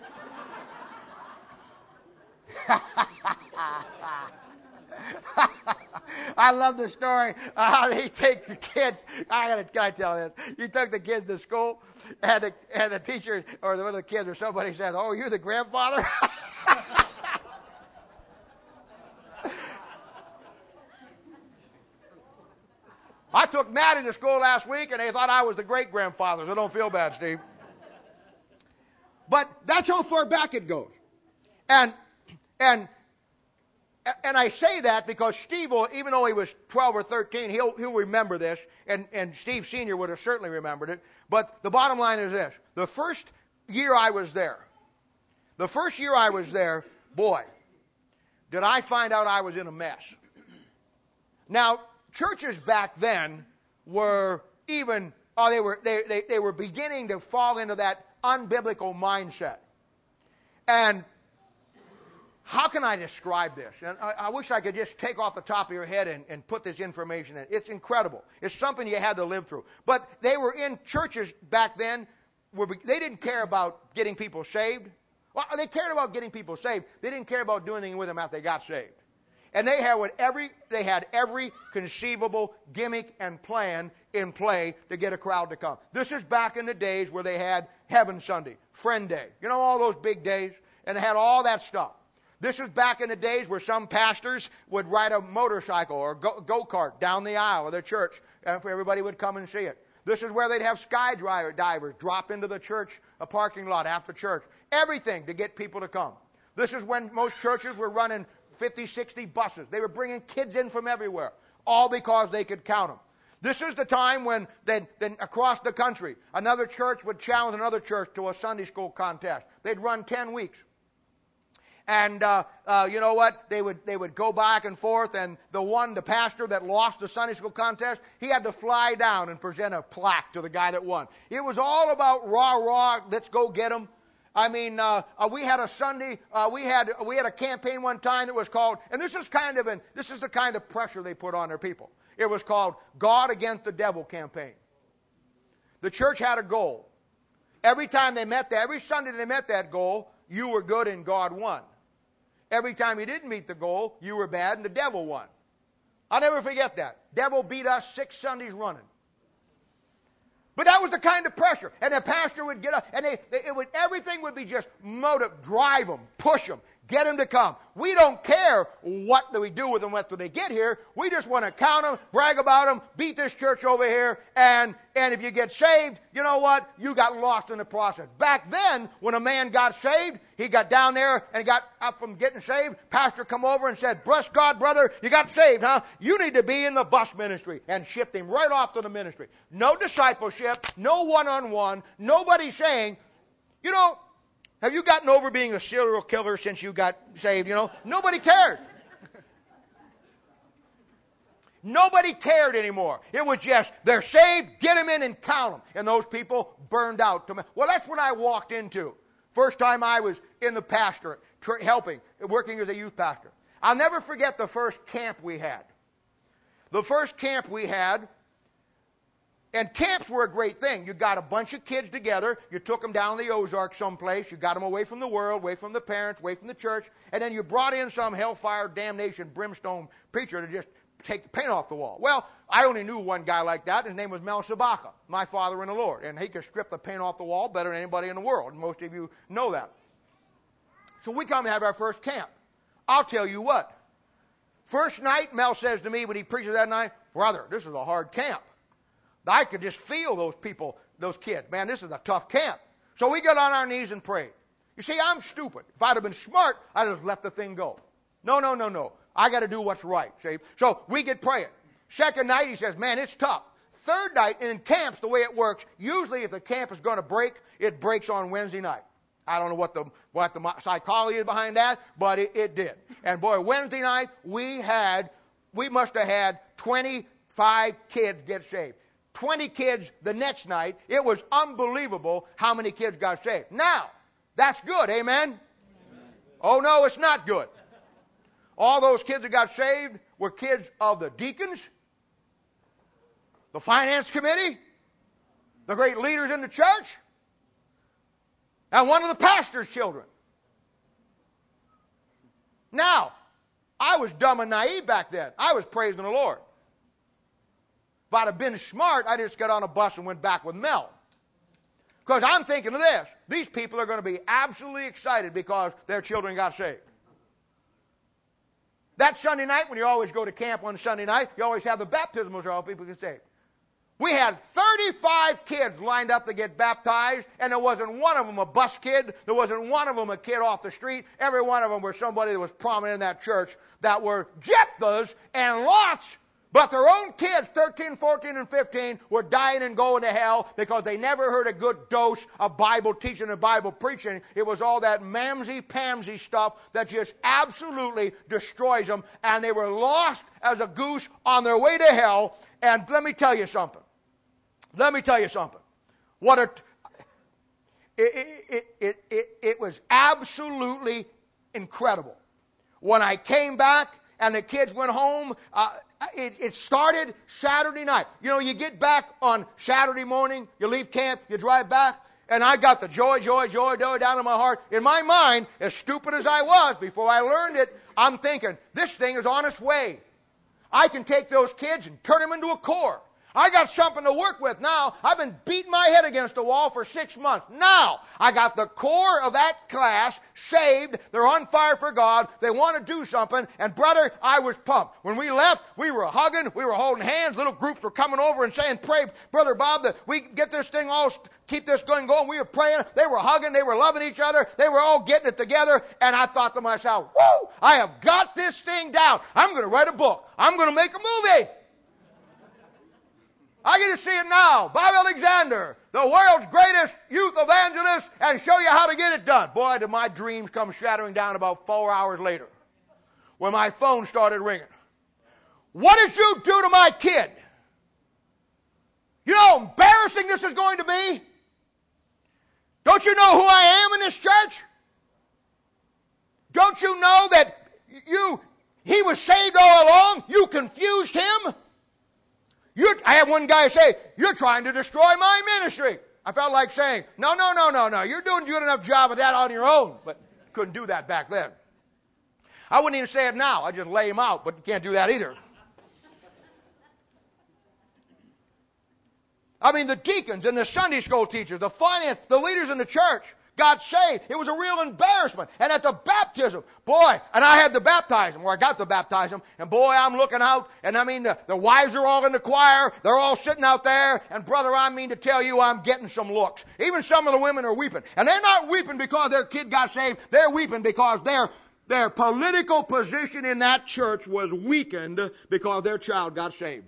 Speaker 1: I love the story of how he takes the kids. I gotta, gotta tell this. He took the kids to school, and the, and the teacher or one of the kids or somebody said, "Oh, you're the grandfather." I took Maddie to school last week, and they thought I was the great-grandfather, so don't feel bad, Steve. But that's how far back it goes. And and and I say that because Steve, will, even though he was twelve or thirteen, he'll, he'll remember this, and, and Steve Senior would have certainly remembered it. But the bottom line is this. The first year I was there, the first year I was there, boy, did I find out I was in a mess. Now, churches back then were even, oh, they were they, they, they were beginning to fall into that unbiblical mindset. And how can I describe this? And I, I wish I could just take off the top of your head and, and put this information in. It's incredible. It's something you had to live through. But they were in churches back then where they didn't care about getting people saved. Well, they cared about getting people saved. They didn't care about doing anything with them after they got saved. And they had every they had every conceivable gimmick and plan in play to get a crowd to come. This is back in the days where they had Heaven Sunday, Friend Day, you know, all those big days, and they had all that stuff. This is back in the days where some pastors would ride a motorcycle or go, go-kart down the aisle of their church, and everybody would come and see it. This is where they'd have skydivers drop into the church, a parking lot after church. Everything to get people to come. This is when most churches were running fifty, sixty buses. They were bringing kids in from everywhere, all because they could count them. This is the time when then, then across the country, another church would challenge another church to a Sunday school contest. They'd run ten weeks. And uh, uh, you know what? They would they would go back and forth, and the one, the pastor that lost the Sunday school contest, he had to fly down and present a plaque to the guy that won. It was all about rah rah, let's go get him. I mean, uh, uh, we had a Sunday, uh, we had we had a campaign one time that was called, and this is kind of an this is the kind of pressure they put on their people. It was called God Against the Devil campaign. The church had a goal. Every time they met that, every Sunday they met that goal, you were good and God won. Every time you didn't meet the goal, you were bad and the devil won. I'll never forget that. Devil beat us six Sundays running. But that was the kind of pressure. And the pastor would get up, and they, they, it would, everything would be just motive, drive them, push them, get them to come. We don't care what do we do with them after they get here. We just want to count them, brag about them, beat this church over here, and, and if you get saved, you know what? You got lost in the process. Back then, when a man got saved, he got down there and got up from getting saved. Pastor come over and said, "Bless God, brother, you got saved, huh? You need to be in the bus ministry," and shipped him right off to the ministry. No discipleship, no one-on-one, nobody saying, you know, have you gotten over being a serial killer since you got saved? You know, nobody cared. Nobody cared anymore. It was just, they're saved, get them in and count them. And those people burned out. Well, that's what I walked into. First time I was in the pastorate, helping, working as a youth pastor. I'll never forget the first camp we had. The first camp we had, And camps were a great thing. You got a bunch of kids together. You took them down the Ozarks someplace. You got them away from the world, away from the parents, away from the church. And then you brought in some hellfire, damnation, brimstone preacher to just take the paint off the wall. Well, I only knew one guy like that. His name was Mel Sabaka, my father in the Lord. And he could strip the paint off the wall better than anybody in the world. And most of you know that. So we come and have our first camp. I'll tell you what. First night, Mel says to me when he preaches that night, brother, this is a hard camp. I could just feel those people, those kids. Man, this is a tough camp. So we got on our knees and prayed. You see, I'm stupid. If I'd have been smart, I'd have let the thing go. No, no, no, no. I got to do what's right. See? So we get praying. Second night, he says, man, it's tough. Third night, in camps, the way it works, usually if the camp is going to break, it breaks on Wednesday night. I don't know what the what the psychology is behind that, but it, it did. And boy, Wednesday night, we had, we must have had twenty-five kids get saved. twenty kids the next night. It was unbelievable how many kids got saved. Now, that's good, amen? Amen. Oh, no, it's not good. All those kids that got saved were kids of the deacons, the finance committee, the great leaders in the church, and one of the pastor's children. Now, I was dumb and naive back then. I was praising the Lord. If I'd have been smart, I just got on a bus and went back with Mel. Because I'm thinking of this. These people are going to be absolutely excited because their children got saved. That Sunday night, when you always go to camp on Sunday night, you always have the baptismal so all people get saved. We had thirty-five kids lined up to get baptized, and there wasn't one of them a bus kid. There wasn't one of them a kid off the street. Every one of them was somebody that was prominent in that church that were Jephthahs and Lots. But their own kids, thirteen, fourteen, and fifteen, were dying and going to hell because they never heard a good dose of Bible teaching and Bible preaching. It was all that mamsy-pamsy stuff that just absolutely destroys them. And they were lost as a goose on their way to hell. And let me tell you something. Let me tell you something. What a... It, it, it, it, it was absolutely incredible. When I came back and the kids went home... Uh, It, it started Saturday night. You know, you get back on Saturday morning, you leave camp, you drive back, and I got the joy, joy, joy, joy down in my heart. In my mind, as stupid as I was before I learned it, I'm thinking, this thing is on its way. I can take those kids and turn them into a corps. I got something to work with now. I've been beating my head against the wall for six months. Now, I got the core of that class saved. They're on fire for God. They want to do something. And brother, I was pumped. When we left, we were hugging. We were holding hands. Little groups were coming over and saying, pray, Brother Bob, that we get this thing all, keep this going going. We were praying. They were hugging. They were loving each other. They were all getting it together. And I thought to myself, whoa, I have got this thing down. I'm going to write a book. I'm going to make a movie. I get to see it now. Bob Alexander, the world's greatest youth evangelist, and show you how to get it done. Boy, did my dreams come shattering down about four hours later when my phone started ringing. What did you do to my kid? You know how embarrassing this is going to be? Don't you know who I am in this church? Don't you know that you, he was saved all along? You confused him? You're, I had one guy say, you're trying to destroy my ministry. I felt like saying, no, no, no, no, no. You're doing a good enough job of that on your own. But couldn't do that back then. I wouldn't even say it now. I just lay him out, but you can't do that either. I mean, the deacons and the Sunday school teachers, the finance, the leaders in the church got saved. It was a real embarrassment. And at the baptism, boy, and I had to baptize them, or I got to baptize them, and boy, I'm looking out, and I mean, the, the wives are all in the choir, they're all sitting out there, and brother, I mean to tell you, I'm getting some looks. Even some of the women are weeping. And they're not weeping because their kid got saved, they're weeping because their, their political position in that church was weakened because their child got saved.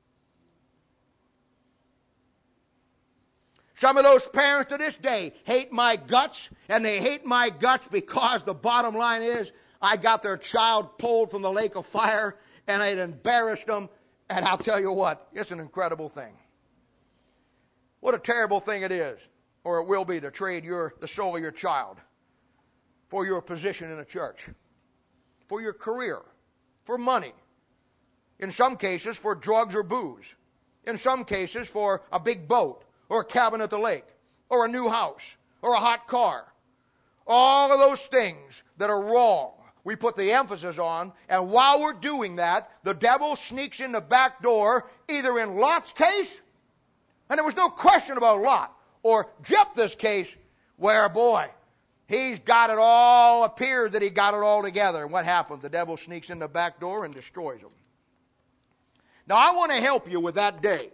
Speaker 1: Some of those parents to this day hate my guts, and they hate my guts because the bottom line is I got their child pulled from the lake of fire, and it embarrassed them, and I'll tell you what, it's an incredible thing. What a terrible thing it is, or it will be, to trade your the soul of your child for your position in a church, for your career, for money, in some cases for drugs or booze. in some cases for a big boat or a cabin at the lake or a new house or a hot car. All of those things that are wrong, we put the emphasis on, and while we're doing that, the devil sneaks in the back door, either in Lot's case, and there was no question about Lot, or Jephthah's case, where, boy, he's got it all, appears that he got it all together. And what happens? The devil sneaks in the back door and destroys him. Now, I want to help you with that day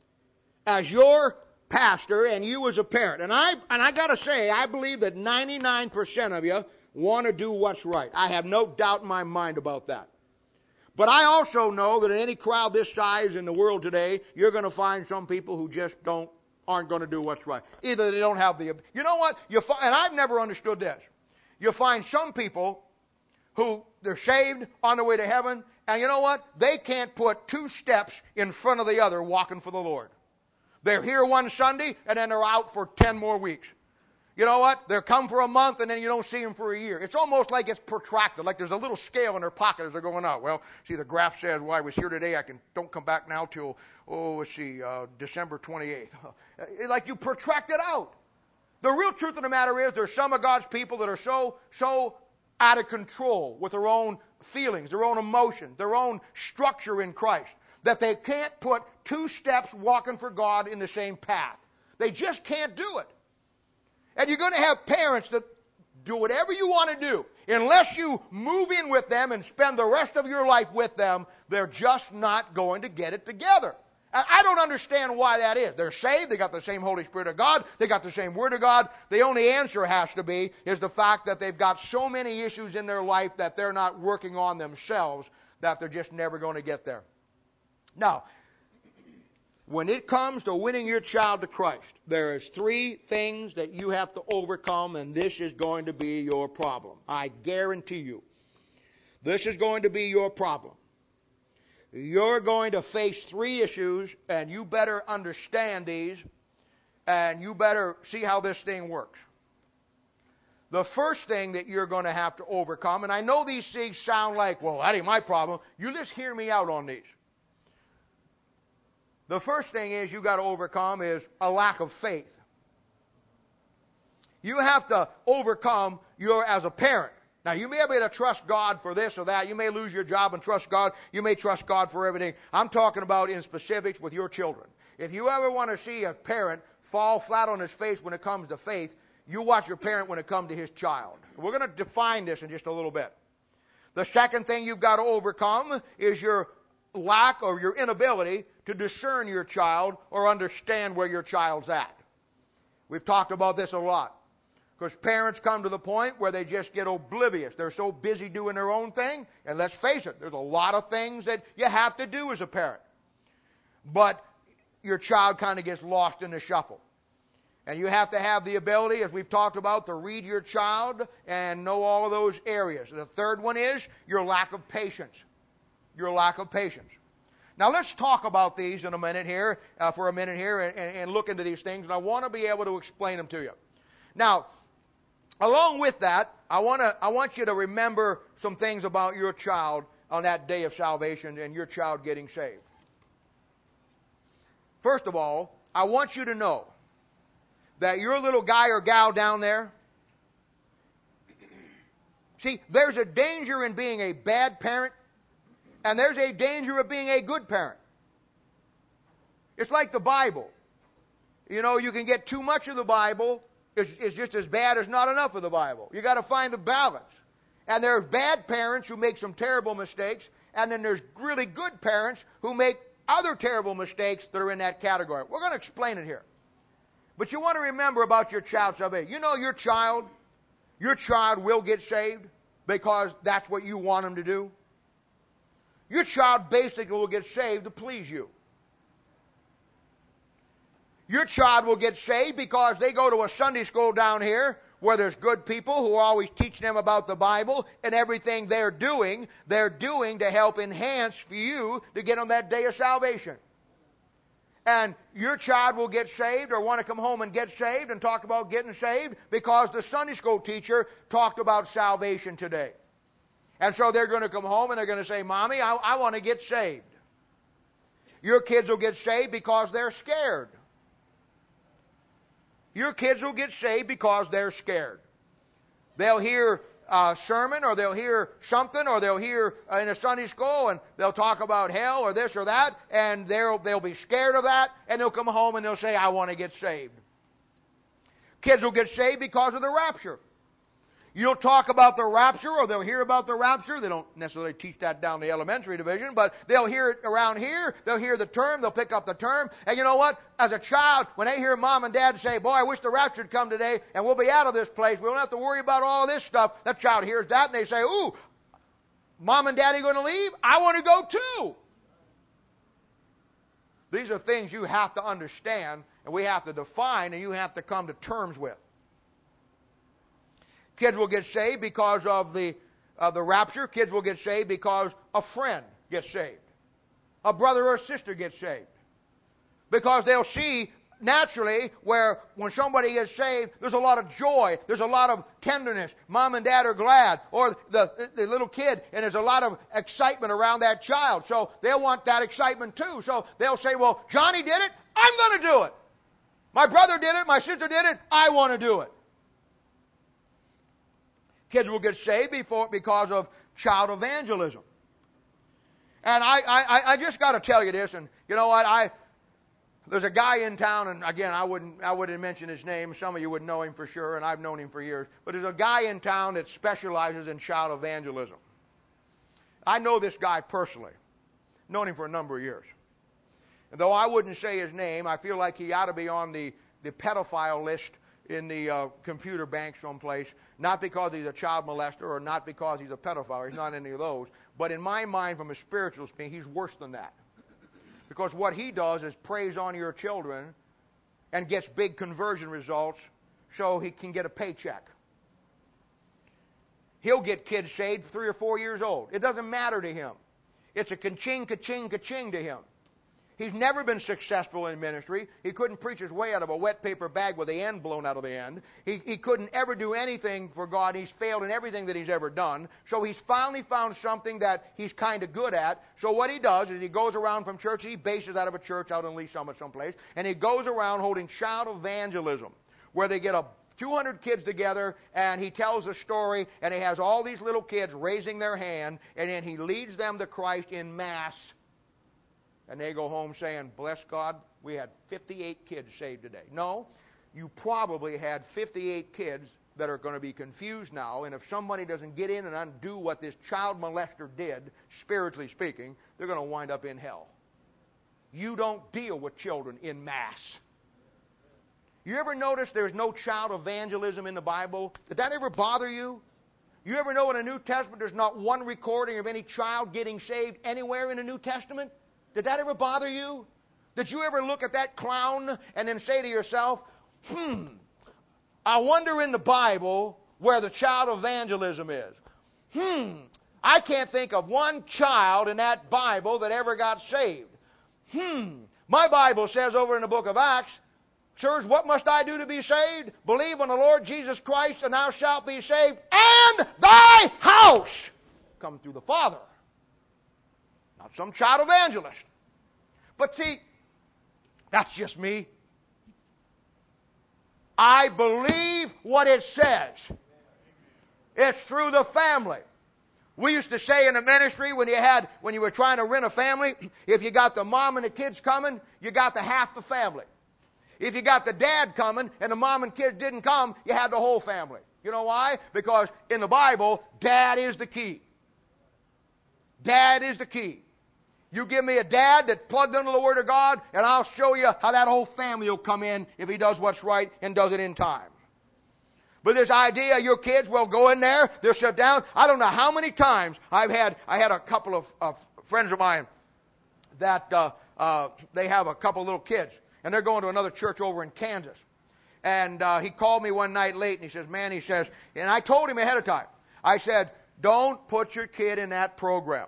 Speaker 1: as your pastor and you as a parent. And I and I got to say, I believe that ninety-nine percent of you want to do what's right. I have no doubt in my mind about that. But I also know that in any crowd this size in the world today, you're going to find some people who just don't aren't going to do what's right. Either they don't have the... You know what? You find, and I've never understood this. You find some people who, they're saved on their way to heaven, and you know what? They can't put two steps in front of the other walking for the Lord. They're here one Sunday, and then they're out for ten more weeks. You know what? They're come for a month, and then you don't see them for a year. It's almost like it's protracted, like there's a little scale in their pocket as they're going out. Well, see, the graph says, well, I was here today. I can don't come back now till, oh, let's see, uh, December twenty-eighth. Like you protract it out. The real truth of the matter is there's some of God's people that are so, so out of control with their own feelings, their own emotions, their own structure in Christ, that they can't put two steps walking for God in the same path. They just can't do it. And you're going to have parents that do whatever you want to do. Unless you move in with them and spend the rest of your life with them, they're just not going to get it together. And I don't understand why that is. They're saved. They got the same Holy Spirit of God. They got the same Word of God. The only answer has to be is the fact that they've got so many issues in their life that they're not working on themselves that they're just never going to get there. Now, when it comes to winning your child to Christ, there is three things that you have to overcome, and this is going to be your problem. I guarantee you. This is going to be your problem. You're going to face three issues, and you better understand these, and you better see how this thing works. The first thing that you're going to have to overcome, and I know these things sound like, well, that ain't my problem. You just hear me out on these. The first thing is you got to overcome is a lack of faith. You have to overcome your, as a parent. Now, you may be able to trust God for this or that. You may lose your job and trust God. You may trust God for everything. I'm talking about in specifics with your children. If you ever want to see a parent fall flat on his face when it comes to faith, you watch your parent when it comes to his child. We're going to define this in just a little bit. The second thing you've got to overcome is your lack or your inability to discern your child or understand where your child's at. We've talked about this a lot. Because parents come to the point where they just get oblivious. They're so busy doing their own thing. And let's face it, there's a lot of things that you have to do as a parent. But your child kind of gets lost in the shuffle. And you have to have the ability, as we've talked about, to read your child and know all of those areas. And the third one is your lack of patience. Your lack of patience. Now let's talk about these in a minute here, uh, for a minute here, and, and look into these things. And I want to be able to explain them to you. Now, along with that, I want to I want you to remember some things about your child on that day of salvation and your child getting saved. First of all, I want you to know that your little guy or gal down there, see, there's a danger in being a bad parent, and there's a danger of being a good parent. It's like the Bible. You know, you can get too much of the Bible. It's, it's just as bad as not enough of the Bible. You got to find the balance. And there are bad parents who make some terrible mistakes, and then there's really good parents who make other terrible mistakes that are in that category. We're going to explain it here. But you want to remember about your child's salvation. You know your child, your child will get saved because that's what you want him to do. Your child basically will get saved to please you. Your child will get saved because they go to a Sunday school down here where there's good people who are always teaching them about the Bible, and everything they're doing, they're doing to help enhance for you to get on that day of salvation. And your child will get saved or want to come home and get saved and talk about getting saved because the Sunday school teacher talked about salvation today. And so they're going to come home and they're going to say, Mommy, I, I want to get saved. Your kids will get saved because they're scared. Your kids will get saved because they're scared. They'll hear a sermon, or they'll hear something, or they'll hear in a Sunday school, and they'll talk about hell or this or that, and they'll, they'll be scared of that, and they'll come home and they'll say, I want to get saved. Kids will get saved because of the rapture. You'll talk about the rapture, or they'll hear about the rapture. They don't necessarily teach that down the elementary division, but they'll hear it around here. They'll hear the term. They'll pick up the term. And you know what? As a child, when they hear mom and dad say, boy, I wish the rapture would come today, and we'll be out of this place. We don't have to worry about all this stuff. That child hears that, and they say, ooh, mom and daddy going to leave? I want to go too. These are things you have to understand, and we have to define, and you have to come to terms with. Kids will get saved because of the, uh, the rapture. Kids will get saved because a friend gets saved. A brother or sister gets saved. Because they'll see naturally where when somebody gets saved, there's a lot of joy. There's a lot of tenderness. Mom and dad are glad. Or the, the little kid, and there's a lot of excitement around that child. So they'll want that excitement too. So they'll say, well, Johnny did it. I'm going to do it. My brother did it. My sister did it. I want to do it. Kids will get saved before, because of child evangelism. And I, I, I just got to tell you this, and you know what? I there's a guy in town, and again, I wouldn't I wouldn't mention his name. Some of you would know him for sure, and I've known him for years. But there's a guy in town that specializes in child evangelism. I know this guy personally, known him for a number of years. And though I wouldn't say his name, I feel like he ought to be on the the pedophile list in the uh, computer bank someplace, not because he's a child molester or not because he's a pedophile. He's not any of those. But in my mind, from a spiritual speaking, he's worse than that. Because what he does is preys on your children and gets big conversion results so he can get a paycheck. He'll get kids saved three or four years old. It doesn't matter to him. It's a ka-ching, ka-ching, ka-ching to him. He's never been successful in ministry. He couldn't preach his way out of a wet paper bag with the end blown out of the end. He, he couldn't ever do anything for God. He's failed in everything that he's ever done. So he's finally found something that he's kind of good at. So what he does is he goes around from church. He bases out of a church out in Lee Summit someplace. And he goes around holding child evangelism, where they get a two hundred kids together, and he tells a story, and he has all these little kids raising their hand, and then he leads them to Christ in mass. And they go home saying, bless God, we had fifty-eight kids saved today. No, you probably had fifty-eight kids that are going to be confused now, and if somebody doesn't get in and undo what this child molester did, spiritually speaking, they're going to wind up in hell. You don't deal with children in mass. You ever notice there's no child evangelism in the Bible? Did that ever bother you? You ever know in the New Testament there's not one recording of any child getting saved anywhere in the New Testament? Did that ever bother you? Did you ever look at that clown and then say to yourself, hmm, I wonder in the Bible where the child evangelism is. Hmm, I can't think of one child in that Bible that ever got saved. Hmm, my Bible says over in the book of Acts, sirs, what must I do to be saved? Believe on the Lord Jesus Christ, and thou shalt be saved, and thy house. Come through the Father. Not some child evangelist. But see, that's just me. I believe what it says. It's through the family. We used to say in the ministry when you had, when you were trying to rent a family, if you got the mom and the kids coming, you got the half the family. If you got the dad coming and the mom and kids didn't come, you had the whole family. You know why? Because in the Bible, dad is the key. Dad is the key. You give me a dad that's plugged into the Word of God, and I'll show you how that whole family will come in if he does what's right and does it in time. But this idea, your kids will go in there, they'll sit down. I don't know how many times I've had, I had a couple of, of friends of mine that uh, uh, they have a couple little kids, and they're going to another church over in Kansas. And uh, he called me one night late, and he says, man, he says, and I told him ahead of time, I said, don't put your kid in that program.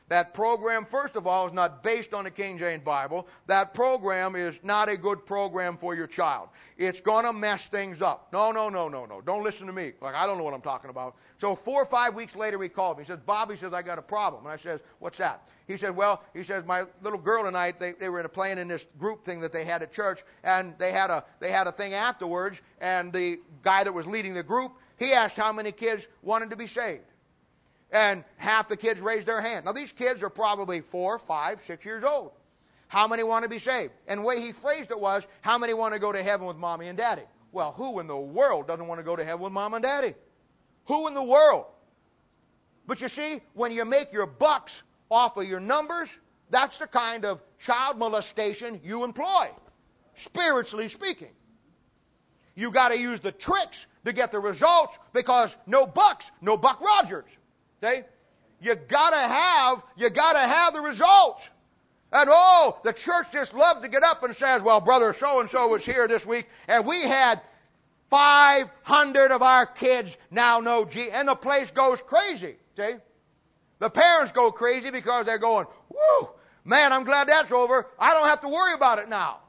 Speaker 1: That program, first of all, is not based on the King James Bible. That program is not a good program for your child. It's going to mess things up. No, no, no, no, no. Don't listen to me. Like, I don't know what I'm talking about. So four or five weeks later, he called me. He says, Bob, he says, I got a problem. And I says, what's that? He said, well, he says, my little girl tonight, they, they were in a, playing in this group thing that they had at church, and they had a they had a thing afterwards, and the guy that was leading the group, he asked how many kids wanted to be saved. And half the kids raised their hand. Now, these kids are probably four, five, six years old. How many want to be saved? And the way he phrased it was, how many want to go to heaven with mommy and daddy? Well, who in the world doesn't want to go to heaven with mom and daddy? Who in the world? But you see, when you make your bucks off of your numbers, that's the kind of child molestation you employ, spiritually speaking. You got to use the tricks to get the results, because no bucks, no Buck Rogers. See? You gotta have, you gotta have the results. And oh, the church just loves to get up and says, well, brother so-and-so was here this week, and we had five hundred of our kids now know Jesus. And the place goes crazy. See? The parents go crazy because they're going, whoo, man, I'm glad that's over. I don't have to worry about it now.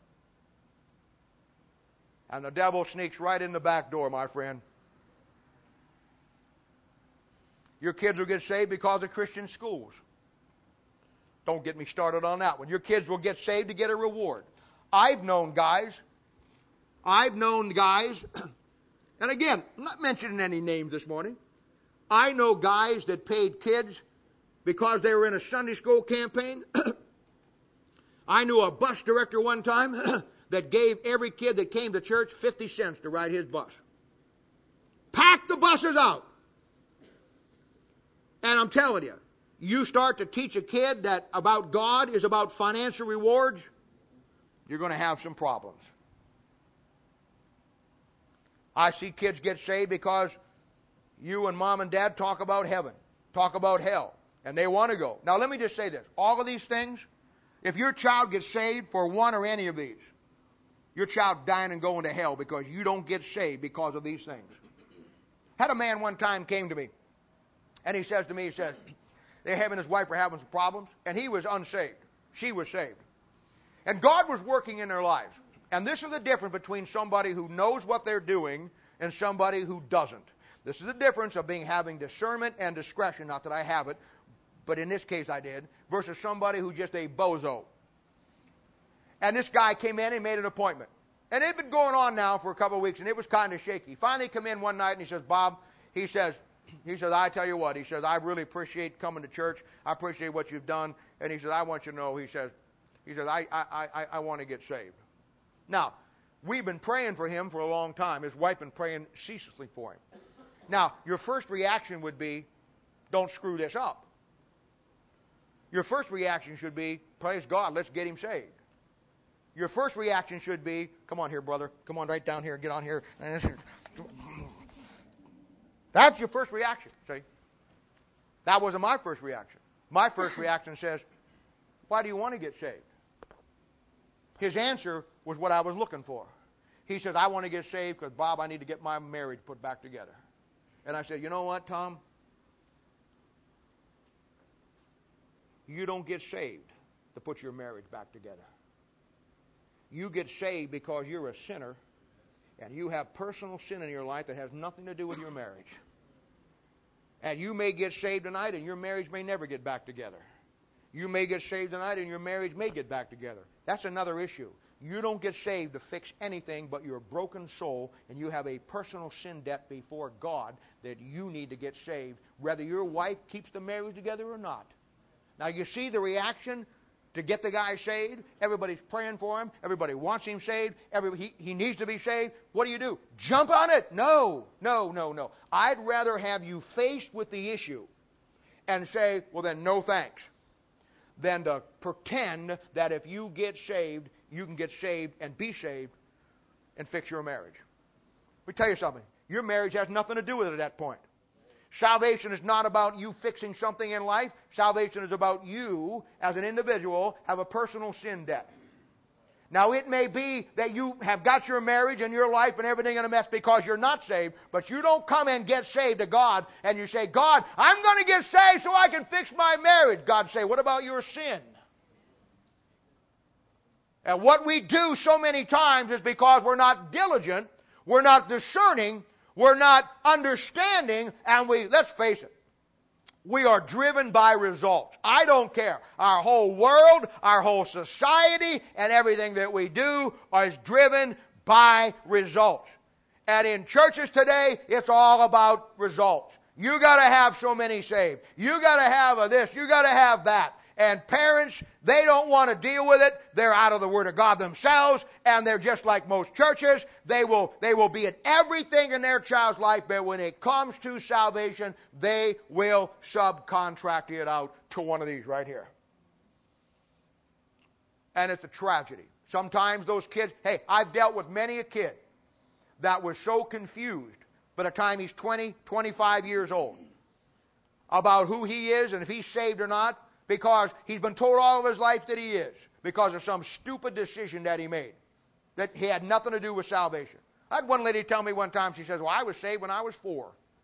Speaker 1: And the devil sneaks right in the back door, my friend. Your kids will get saved because of Christian schools. Don't get me started on that one. Your kids will get saved to get a reward. I've known guys, I've known guys, and again, I'm not mentioning any names this morning. I know guys that paid kids because they were in a Sunday school campaign. I knew a bus director one time that gave every kid that came to church fifty cents to ride his bus. Packed the buses out. And I'm telling you, you start to teach a kid that about God is about financial rewards, you're going to have some problems. I see kids get saved because you and mom and dad talk about heaven, talk about hell, and they want to go. Now let me just say this. All of these things, if your child gets saved for one or any of these, your child dying and going to hell because you don't get saved because of these things. Had a man one time came to me. And he says to me, he says, they're having his wife were having some problems, and he was unsaved. She was saved. And God was working in their lives. And this is the difference between somebody who knows what they're doing and somebody who doesn't. This is the difference of being having discernment and discretion, not that I have it, but in this case I did, versus somebody who's just a bozo. And this guy came in and made an appointment. And it had been going on now for a couple of weeks, and it was kind of shaky. Finally come in one night, and he says, Bob, he says, He says, I tell you what, he says, I really appreciate coming to church. I appreciate what you've done. And he says, I want you to know, he says, he says, I, I, I, I want to get saved. Now, we've been praying for him for a long time. His wife been praying ceaselessly for him. Now, your first reaction would be, don't screw this up. Your first reaction should be, praise God, let's get him saved. Your first reaction should be, come on here, brother. Come on right down here. Get on here. That's your first reaction, see? That wasn't my first reaction. My first reaction says, why do you want to get saved? His answer was what I was looking for. He says, I want to get saved because, Bob, I need to get my marriage put back together. And I said, you know what, Tom? You don't get saved to put your marriage back together. You get saved because you're a sinner, and you have personal sin in your life that has nothing to do with your marriage. And you may get saved tonight, and your marriage may never get back together. You may get saved tonight, and your marriage may get back together. That's another issue. You don't get saved to fix anything but your broken soul, and you have a personal sin debt before God that you need to get saved, whether your wife keeps the marriage together or not. Now, you see the reaction to get the guy saved. Everybody's praying for him. Everybody wants him saved. Every, he, he needs to be saved. What do you do? Jump on it? No, no, no, no. I'd rather have you faced with the issue and say, well, then no thanks, than to pretend that if you get saved, you can get saved and be saved and fix your marriage. Let me tell you something. Your marriage has nothing to do with it at that point. Salvation is not about you fixing something in life. Salvation is about you, as an individual, have a personal sin debt. Now, it may be that you have got your marriage and your life and everything in a mess because you're not saved, but you don't come and get saved to God and you say, God, I'm going to get saved so I can fix my marriage. God say, what about your sin? And what we do so many times is because we're not diligent, we're not discerning, we're not understanding, and we, let's face it, we are driven by results. I don't care. Our whole world, our whole society, and everything that we do is driven by results. And in churches today, it's all about results. You got to have so many saved. You got to have a this. You got to have that. And parents, they don't want to deal with it. They're out of the Word of God themselves, and they're just like most churches. They will, they will be at everything in their child's life, but when it comes to salvation, they will subcontract it out to one of these right here. And it's a tragedy. Sometimes those kids, hey, I've dealt with many a kid that was so confused by the time he's twenty, twenty-five years old about who he is and if he's saved or not, because he's been told all of his life that he is, because of some stupid decision that he made, that he had nothing to do with salvation. I had one lady tell me one time, she says, well, I was saved when I was four.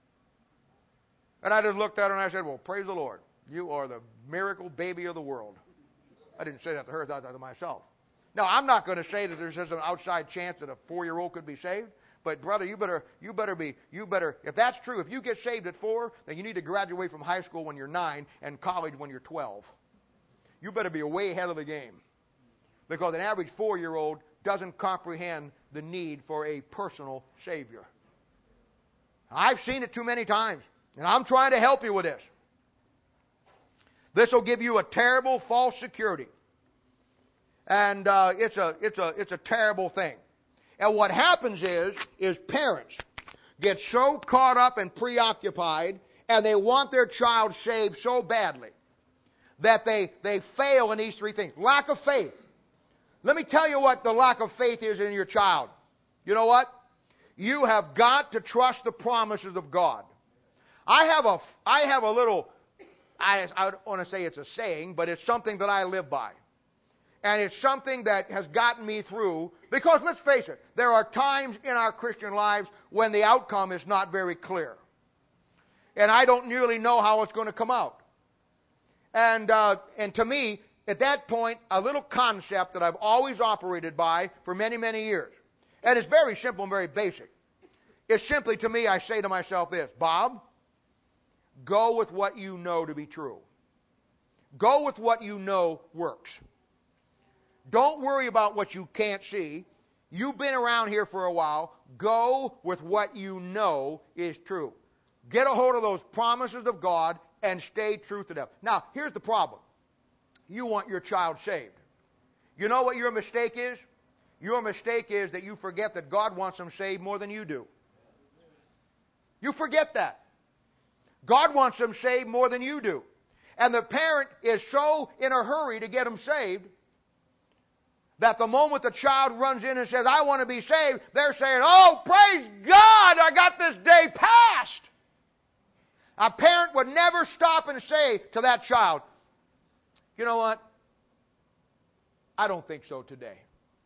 Speaker 1: And I just looked at her and I said, well, praise the Lord. You are the miracle baby of the world. I didn't say that to her, I thought that to myself. Now, I'm not going to say that there's just an outside chance that a four-year-old could be saved. But brother, you better, you better be, you better, if that's true, if you get saved at four, then you need to graduate from high school when you're nine and college when you're twelve. You better be way ahead of the game. Because an average four-year-old doesn't comprehend the need for a personal Savior. I've seen it too many times, and I'm trying to help you with this. This will give you a terrible false security. And uh, it's a, it's a, it's a terrible thing. And what happens is, is parents get so caught up and preoccupied, and they want their child saved so badly that they, they fail in these three things. Lack of faith. Let me tell you what the lack of faith is in your child. You know what? You have got to trust the promises of God. I have a, I have a little, I, I don't want to say it's a saying, but it's something that I live by. And it's something that has gotten me through, because let's face it, there are times in our Christian lives when the outcome is not very clear. And I don't nearly know how it's going to come out. And, uh, and to me, at that point, a little concept that I've always operated by for many, many years. And it's very simple and very basic. It's simply, to me, I say to myself this, Bob, go with what you know to be true. Go with what you know works. Don't worry about what you can't see. You've been around here for a while. Go with what you know is true. Get a hold of those promises of God and stay true to them. Now, here's the problem. You want your child saved. You know what your mistake is? Your mistake is that you forget that God wants them saved more than you do. You forget that. God wants them saved more than you do. And the parent is so in a hurry to get them saved that the moment the child runs in and says, I want to be saved, they're saying, oh, praise God, I got this day passed. A parent would never stop and say to that child, you know what? I don't think so today.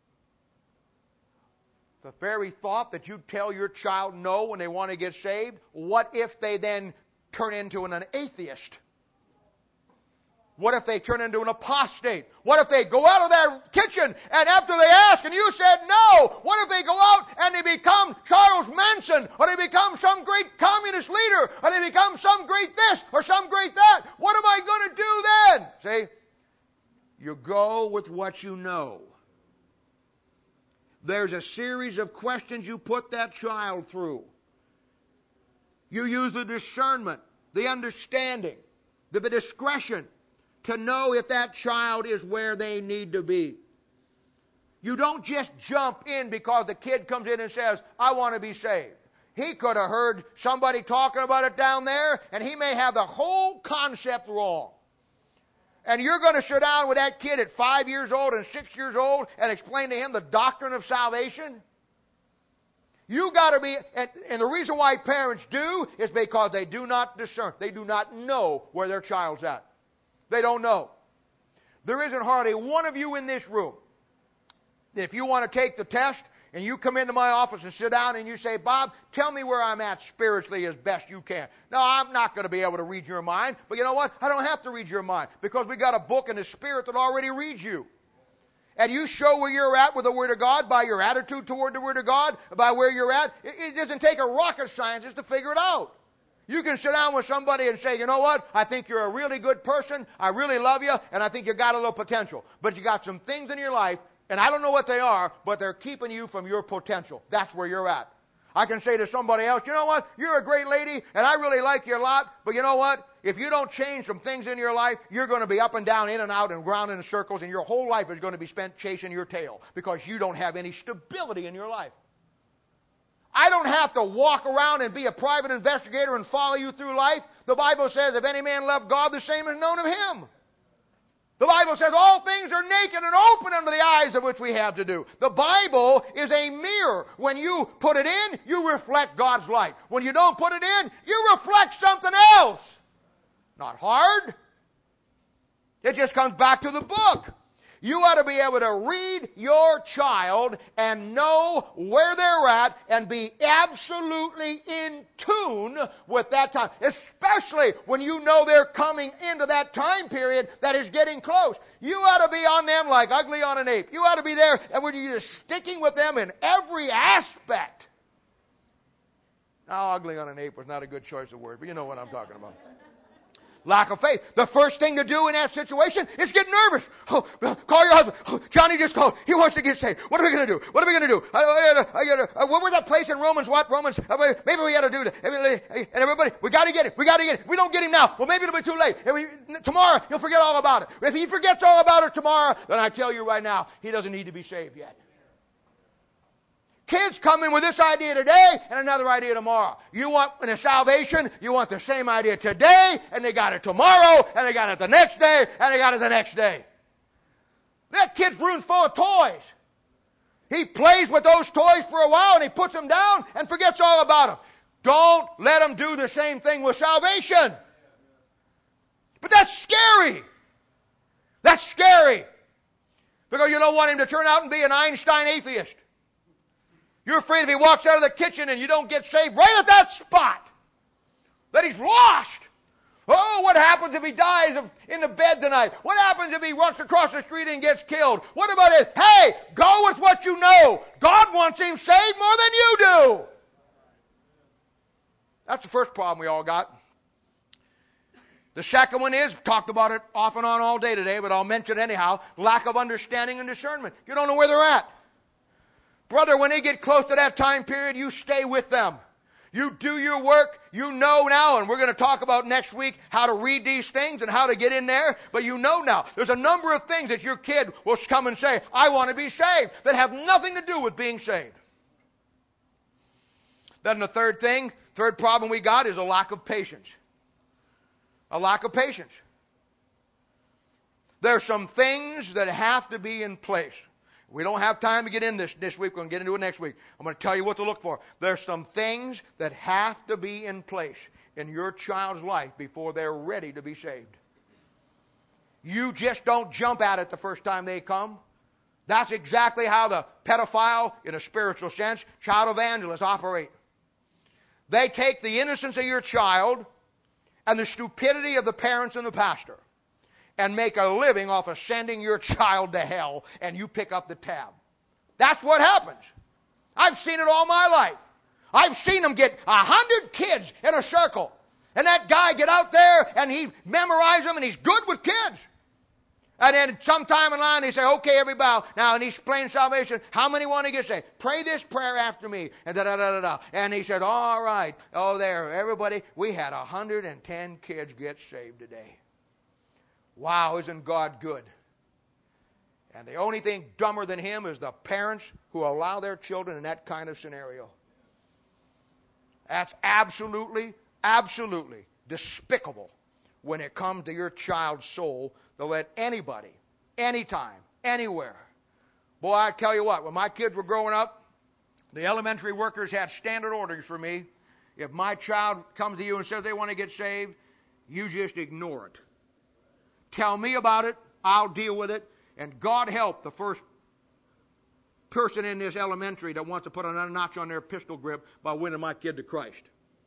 Speaker 1: The very thought that you tell your child no when they want to get saved, what if they then turn into an, an atheist? What if they turn into an apostate? What if they go out of their kitchen and after they ask and you said no? What if they go out and they become Charles Manson, or they become some great communist leader, or they become some great this or some great that? What am I going to do then? See? You go with what you know. There's a series of questions you put that child through. You use the discernment, the understanding, the discretion to know if that child is where they need to be. You don't just jump in because the kid comes in and says, I want to be saved. He could have heard somebody talking about it down there, and he may have the whole concept wrong. And you're going to sit down with that kid at five years old and six years old and explain to him the doctrine of salvation? You got to be, and, and the reason why parents do is because they do not discern. They do not know where their child's at. They don't know. There isn't hardly one of you in this room that if you want to take the test and you come into my office and sit down and you say, Bob, tell me where I'm at spiritually as best you can. No, I'm not going to be able to read your mind. But you know what? I don't have to read your mind because we got a book in the Spirit that already reads you. And you show where you're at with the Word of God by your attitude toward the Word of God, by where you're at. It, it doesn't take a rocket scientist to figure it out. You can sit down with somebody and say, you know what? I think you're a really good person. I really love you. And I think you got a little potential. But you got some things in your life, and I don't know what they are, but they're keeping you from your potential. That's where you're at. I can say to somebody else, you know what? You're a great lady, and I really like you a lot. But you know what? If you don't change some things in your life, you're going to be up and down, in and out, and round in circles, and your whole life is going to be spent chasing your tail because you don't have any stability in your life. I don't have to walk around and be a private investigator and follow you through life. The Bible says, if any man love God, the same is known of him. The Bible says all things are naked and open under the eyes of which we have to do. The Bible is a mirror. When you put it in, you reflect God's light. When you don't put it in, you reflect something else. Not hard. It just comes back to the book. You ought to be able to read your child and know where they're at and be absolutely in tune with that time. Especially when you know they're coming into that time period that is getting close. You ought to be on them like ugly on an ape. You ought to be there and when you're just sticking with them in every aspect. Now, ugly on an ape was not a good choice of word, but you know what I'm talking about. Lack of faith. The first thing to do in that situation is get nervous. Oh, call your husband. Oh, Johnny just called. He wants to get saved. What are we going to do? What are we going to do? I, I, I, I, what was that place in Romans? What? Romans? Uh, maybe we got to do that. And everybody, we got to get him. We got to get him. If we don't get him now, well, maybe it'll be too late. If we, tomorrow, he'll forget all about it. If he forgets all about it tomorrow, then I tell you right now, he doesn't need to be saved yet. Kids come in with this idea today and another idea tomorrow. You want in a salvation, you want the same idea today, and they got it tomorrow, and they got it the next day, and they got it the next day. That kid's room's full of toys. He plays with those toys for a while, and he puts them down and forgets all about them. Don't let him do the same thing with salvation. But that's scary. That's scary. Because you don't want him to turn out and be an Einstein atheist. You're afraid if he walks out of the kitchen and you don't get saved right at that spot, that he's lost. Oh, what happens if he dies of, in the bed tonight? What happens if he walks across the street and gets killed? What about it? Hey, go with what you know. God wants him saved more than you do. That's the first problem we all got. The second one is, talked about it off and on all day today, but I'll mention it anyhow, lack of understanding and discernment. You don't know where they're at. Brother, when they get close to that time period, you stay with them. You do your work. You know now, and we're going to talk about next week how to read these things and how to get in there. But you know now, there's a number of things that your kid will come and say, I want to be saved, that have nothing to do with being saved. Then the third thing, third problem we got is a lack of patience. A lack of patience. There are some things that have to be in place. We don't have time to get in this this week. We're going to get into it next week. I'm going to tell you what to look for. There's some things that have to be in place in your child's life before they're ready to be saved. You just don't jump at it the first time they come. That's exactly how the pedophile, in a spiritual sense, child evangelists operate. They take the innocence of your child and the stupidity of the parents and the pastor and make a living off of sending your child to hell, and you pick up the tab. That's what happens. I've seen it all my life. I've seen them get a hundred kids in a circle, and that guy get out there and he memorize them, and he's good with kids. And then sometime in line, they say, okay, everybody, now, and he's playing salvation. How many want to get saved? Pray this prayer after me. And da da da da da. And he said, all right. Oh, there, everybody, we had one hundred ten kids get saved today. Wow, isn't God good? And the only thing dumber than him is the parents who allow their children in that kind of scenario. That's absolutely, absolutely despicable when it comes to your child's soul to let anybody, anytime, anywhere. Boy, I tell you what, when my kids were growing up, the elementary workers had standard orders for me. If my child comes to you and says they want to get saved, you just ignore it. Tell me about it. I'll deal with it. And God help the first person in this elementary that wants to put another notch on their pistol grip by winning my kid to Christ.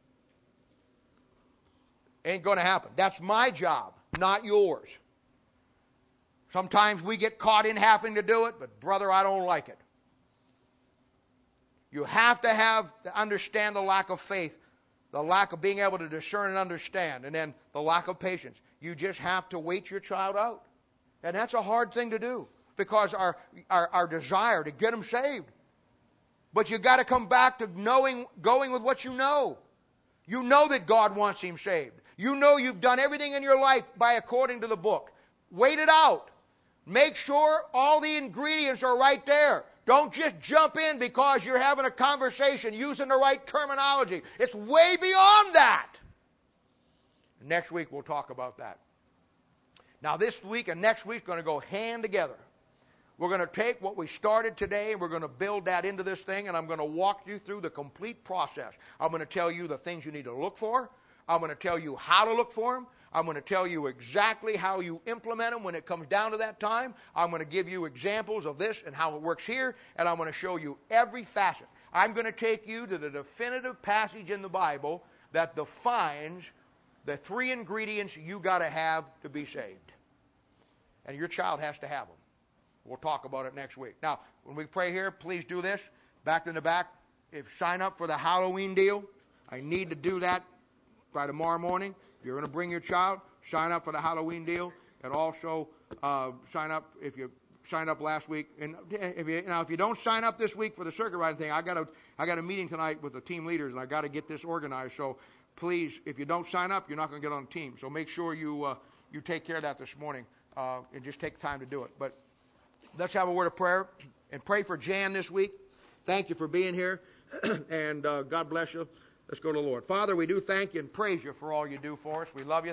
Speaker 1: Ain't going to happen. That's my job, not yours. Sometimes we get caught in having to do it, but brother, I don't like it. You have to have to understand the lack of faith, the lack of being able to discern and understand, and then the lack of patience. You just have to wait your child out. And that's a hard thing to do because our, our, our desire to get them saved. But you got to come back to knowing, going with what you know. You know that God wants him saved. You know you've done everything in your life by according to the book. Wait it out. Make sure all the ingredients are right there. Don't just jump in because you're having a conversation using the right terminology. It's way beyond that. Next week we'll talk about that. Now this week and next week are going to go hand together. We're going to take what we started today and we're going to build that into this thing, and I'm going to walk you through the complete process. I'm going to tell you the things you need to look for. I'm going to tell you how to look for them. I'm going to tell you exactly how you implement them when it comes down to that time. I'm going to give you examples of this and how it works here, and I'm going to show you every facet. I'm going to take you to the definitive passage in the Bible that defines the three ingredients you got to have to be saved. And your child has to have them. We'll talk about it next week. Now, when we pray here, please do this. Back in the back, if sign up for the Halloween deal. I need to do that by tomorrow morning. If you're going to bring your child, sign up for the Halloween deal, and also uh, sign up if you signed up last week. And if you, now, if you don't sign up this week for the circuit riding thing, I got a I got a meeting tonight with the team leaders, and I got to get this organized. So please, if you don't sign up, you're not going to get on the team. So make sure you uh, you take care of that this morning, uh, and just take time to do it. But let's have a word of prayer and pray for Jan this week. Thank you for being here, and uh, God bless you. Let's go to the Lord. Father, we do thank you and praise you for all you do for us. We love you.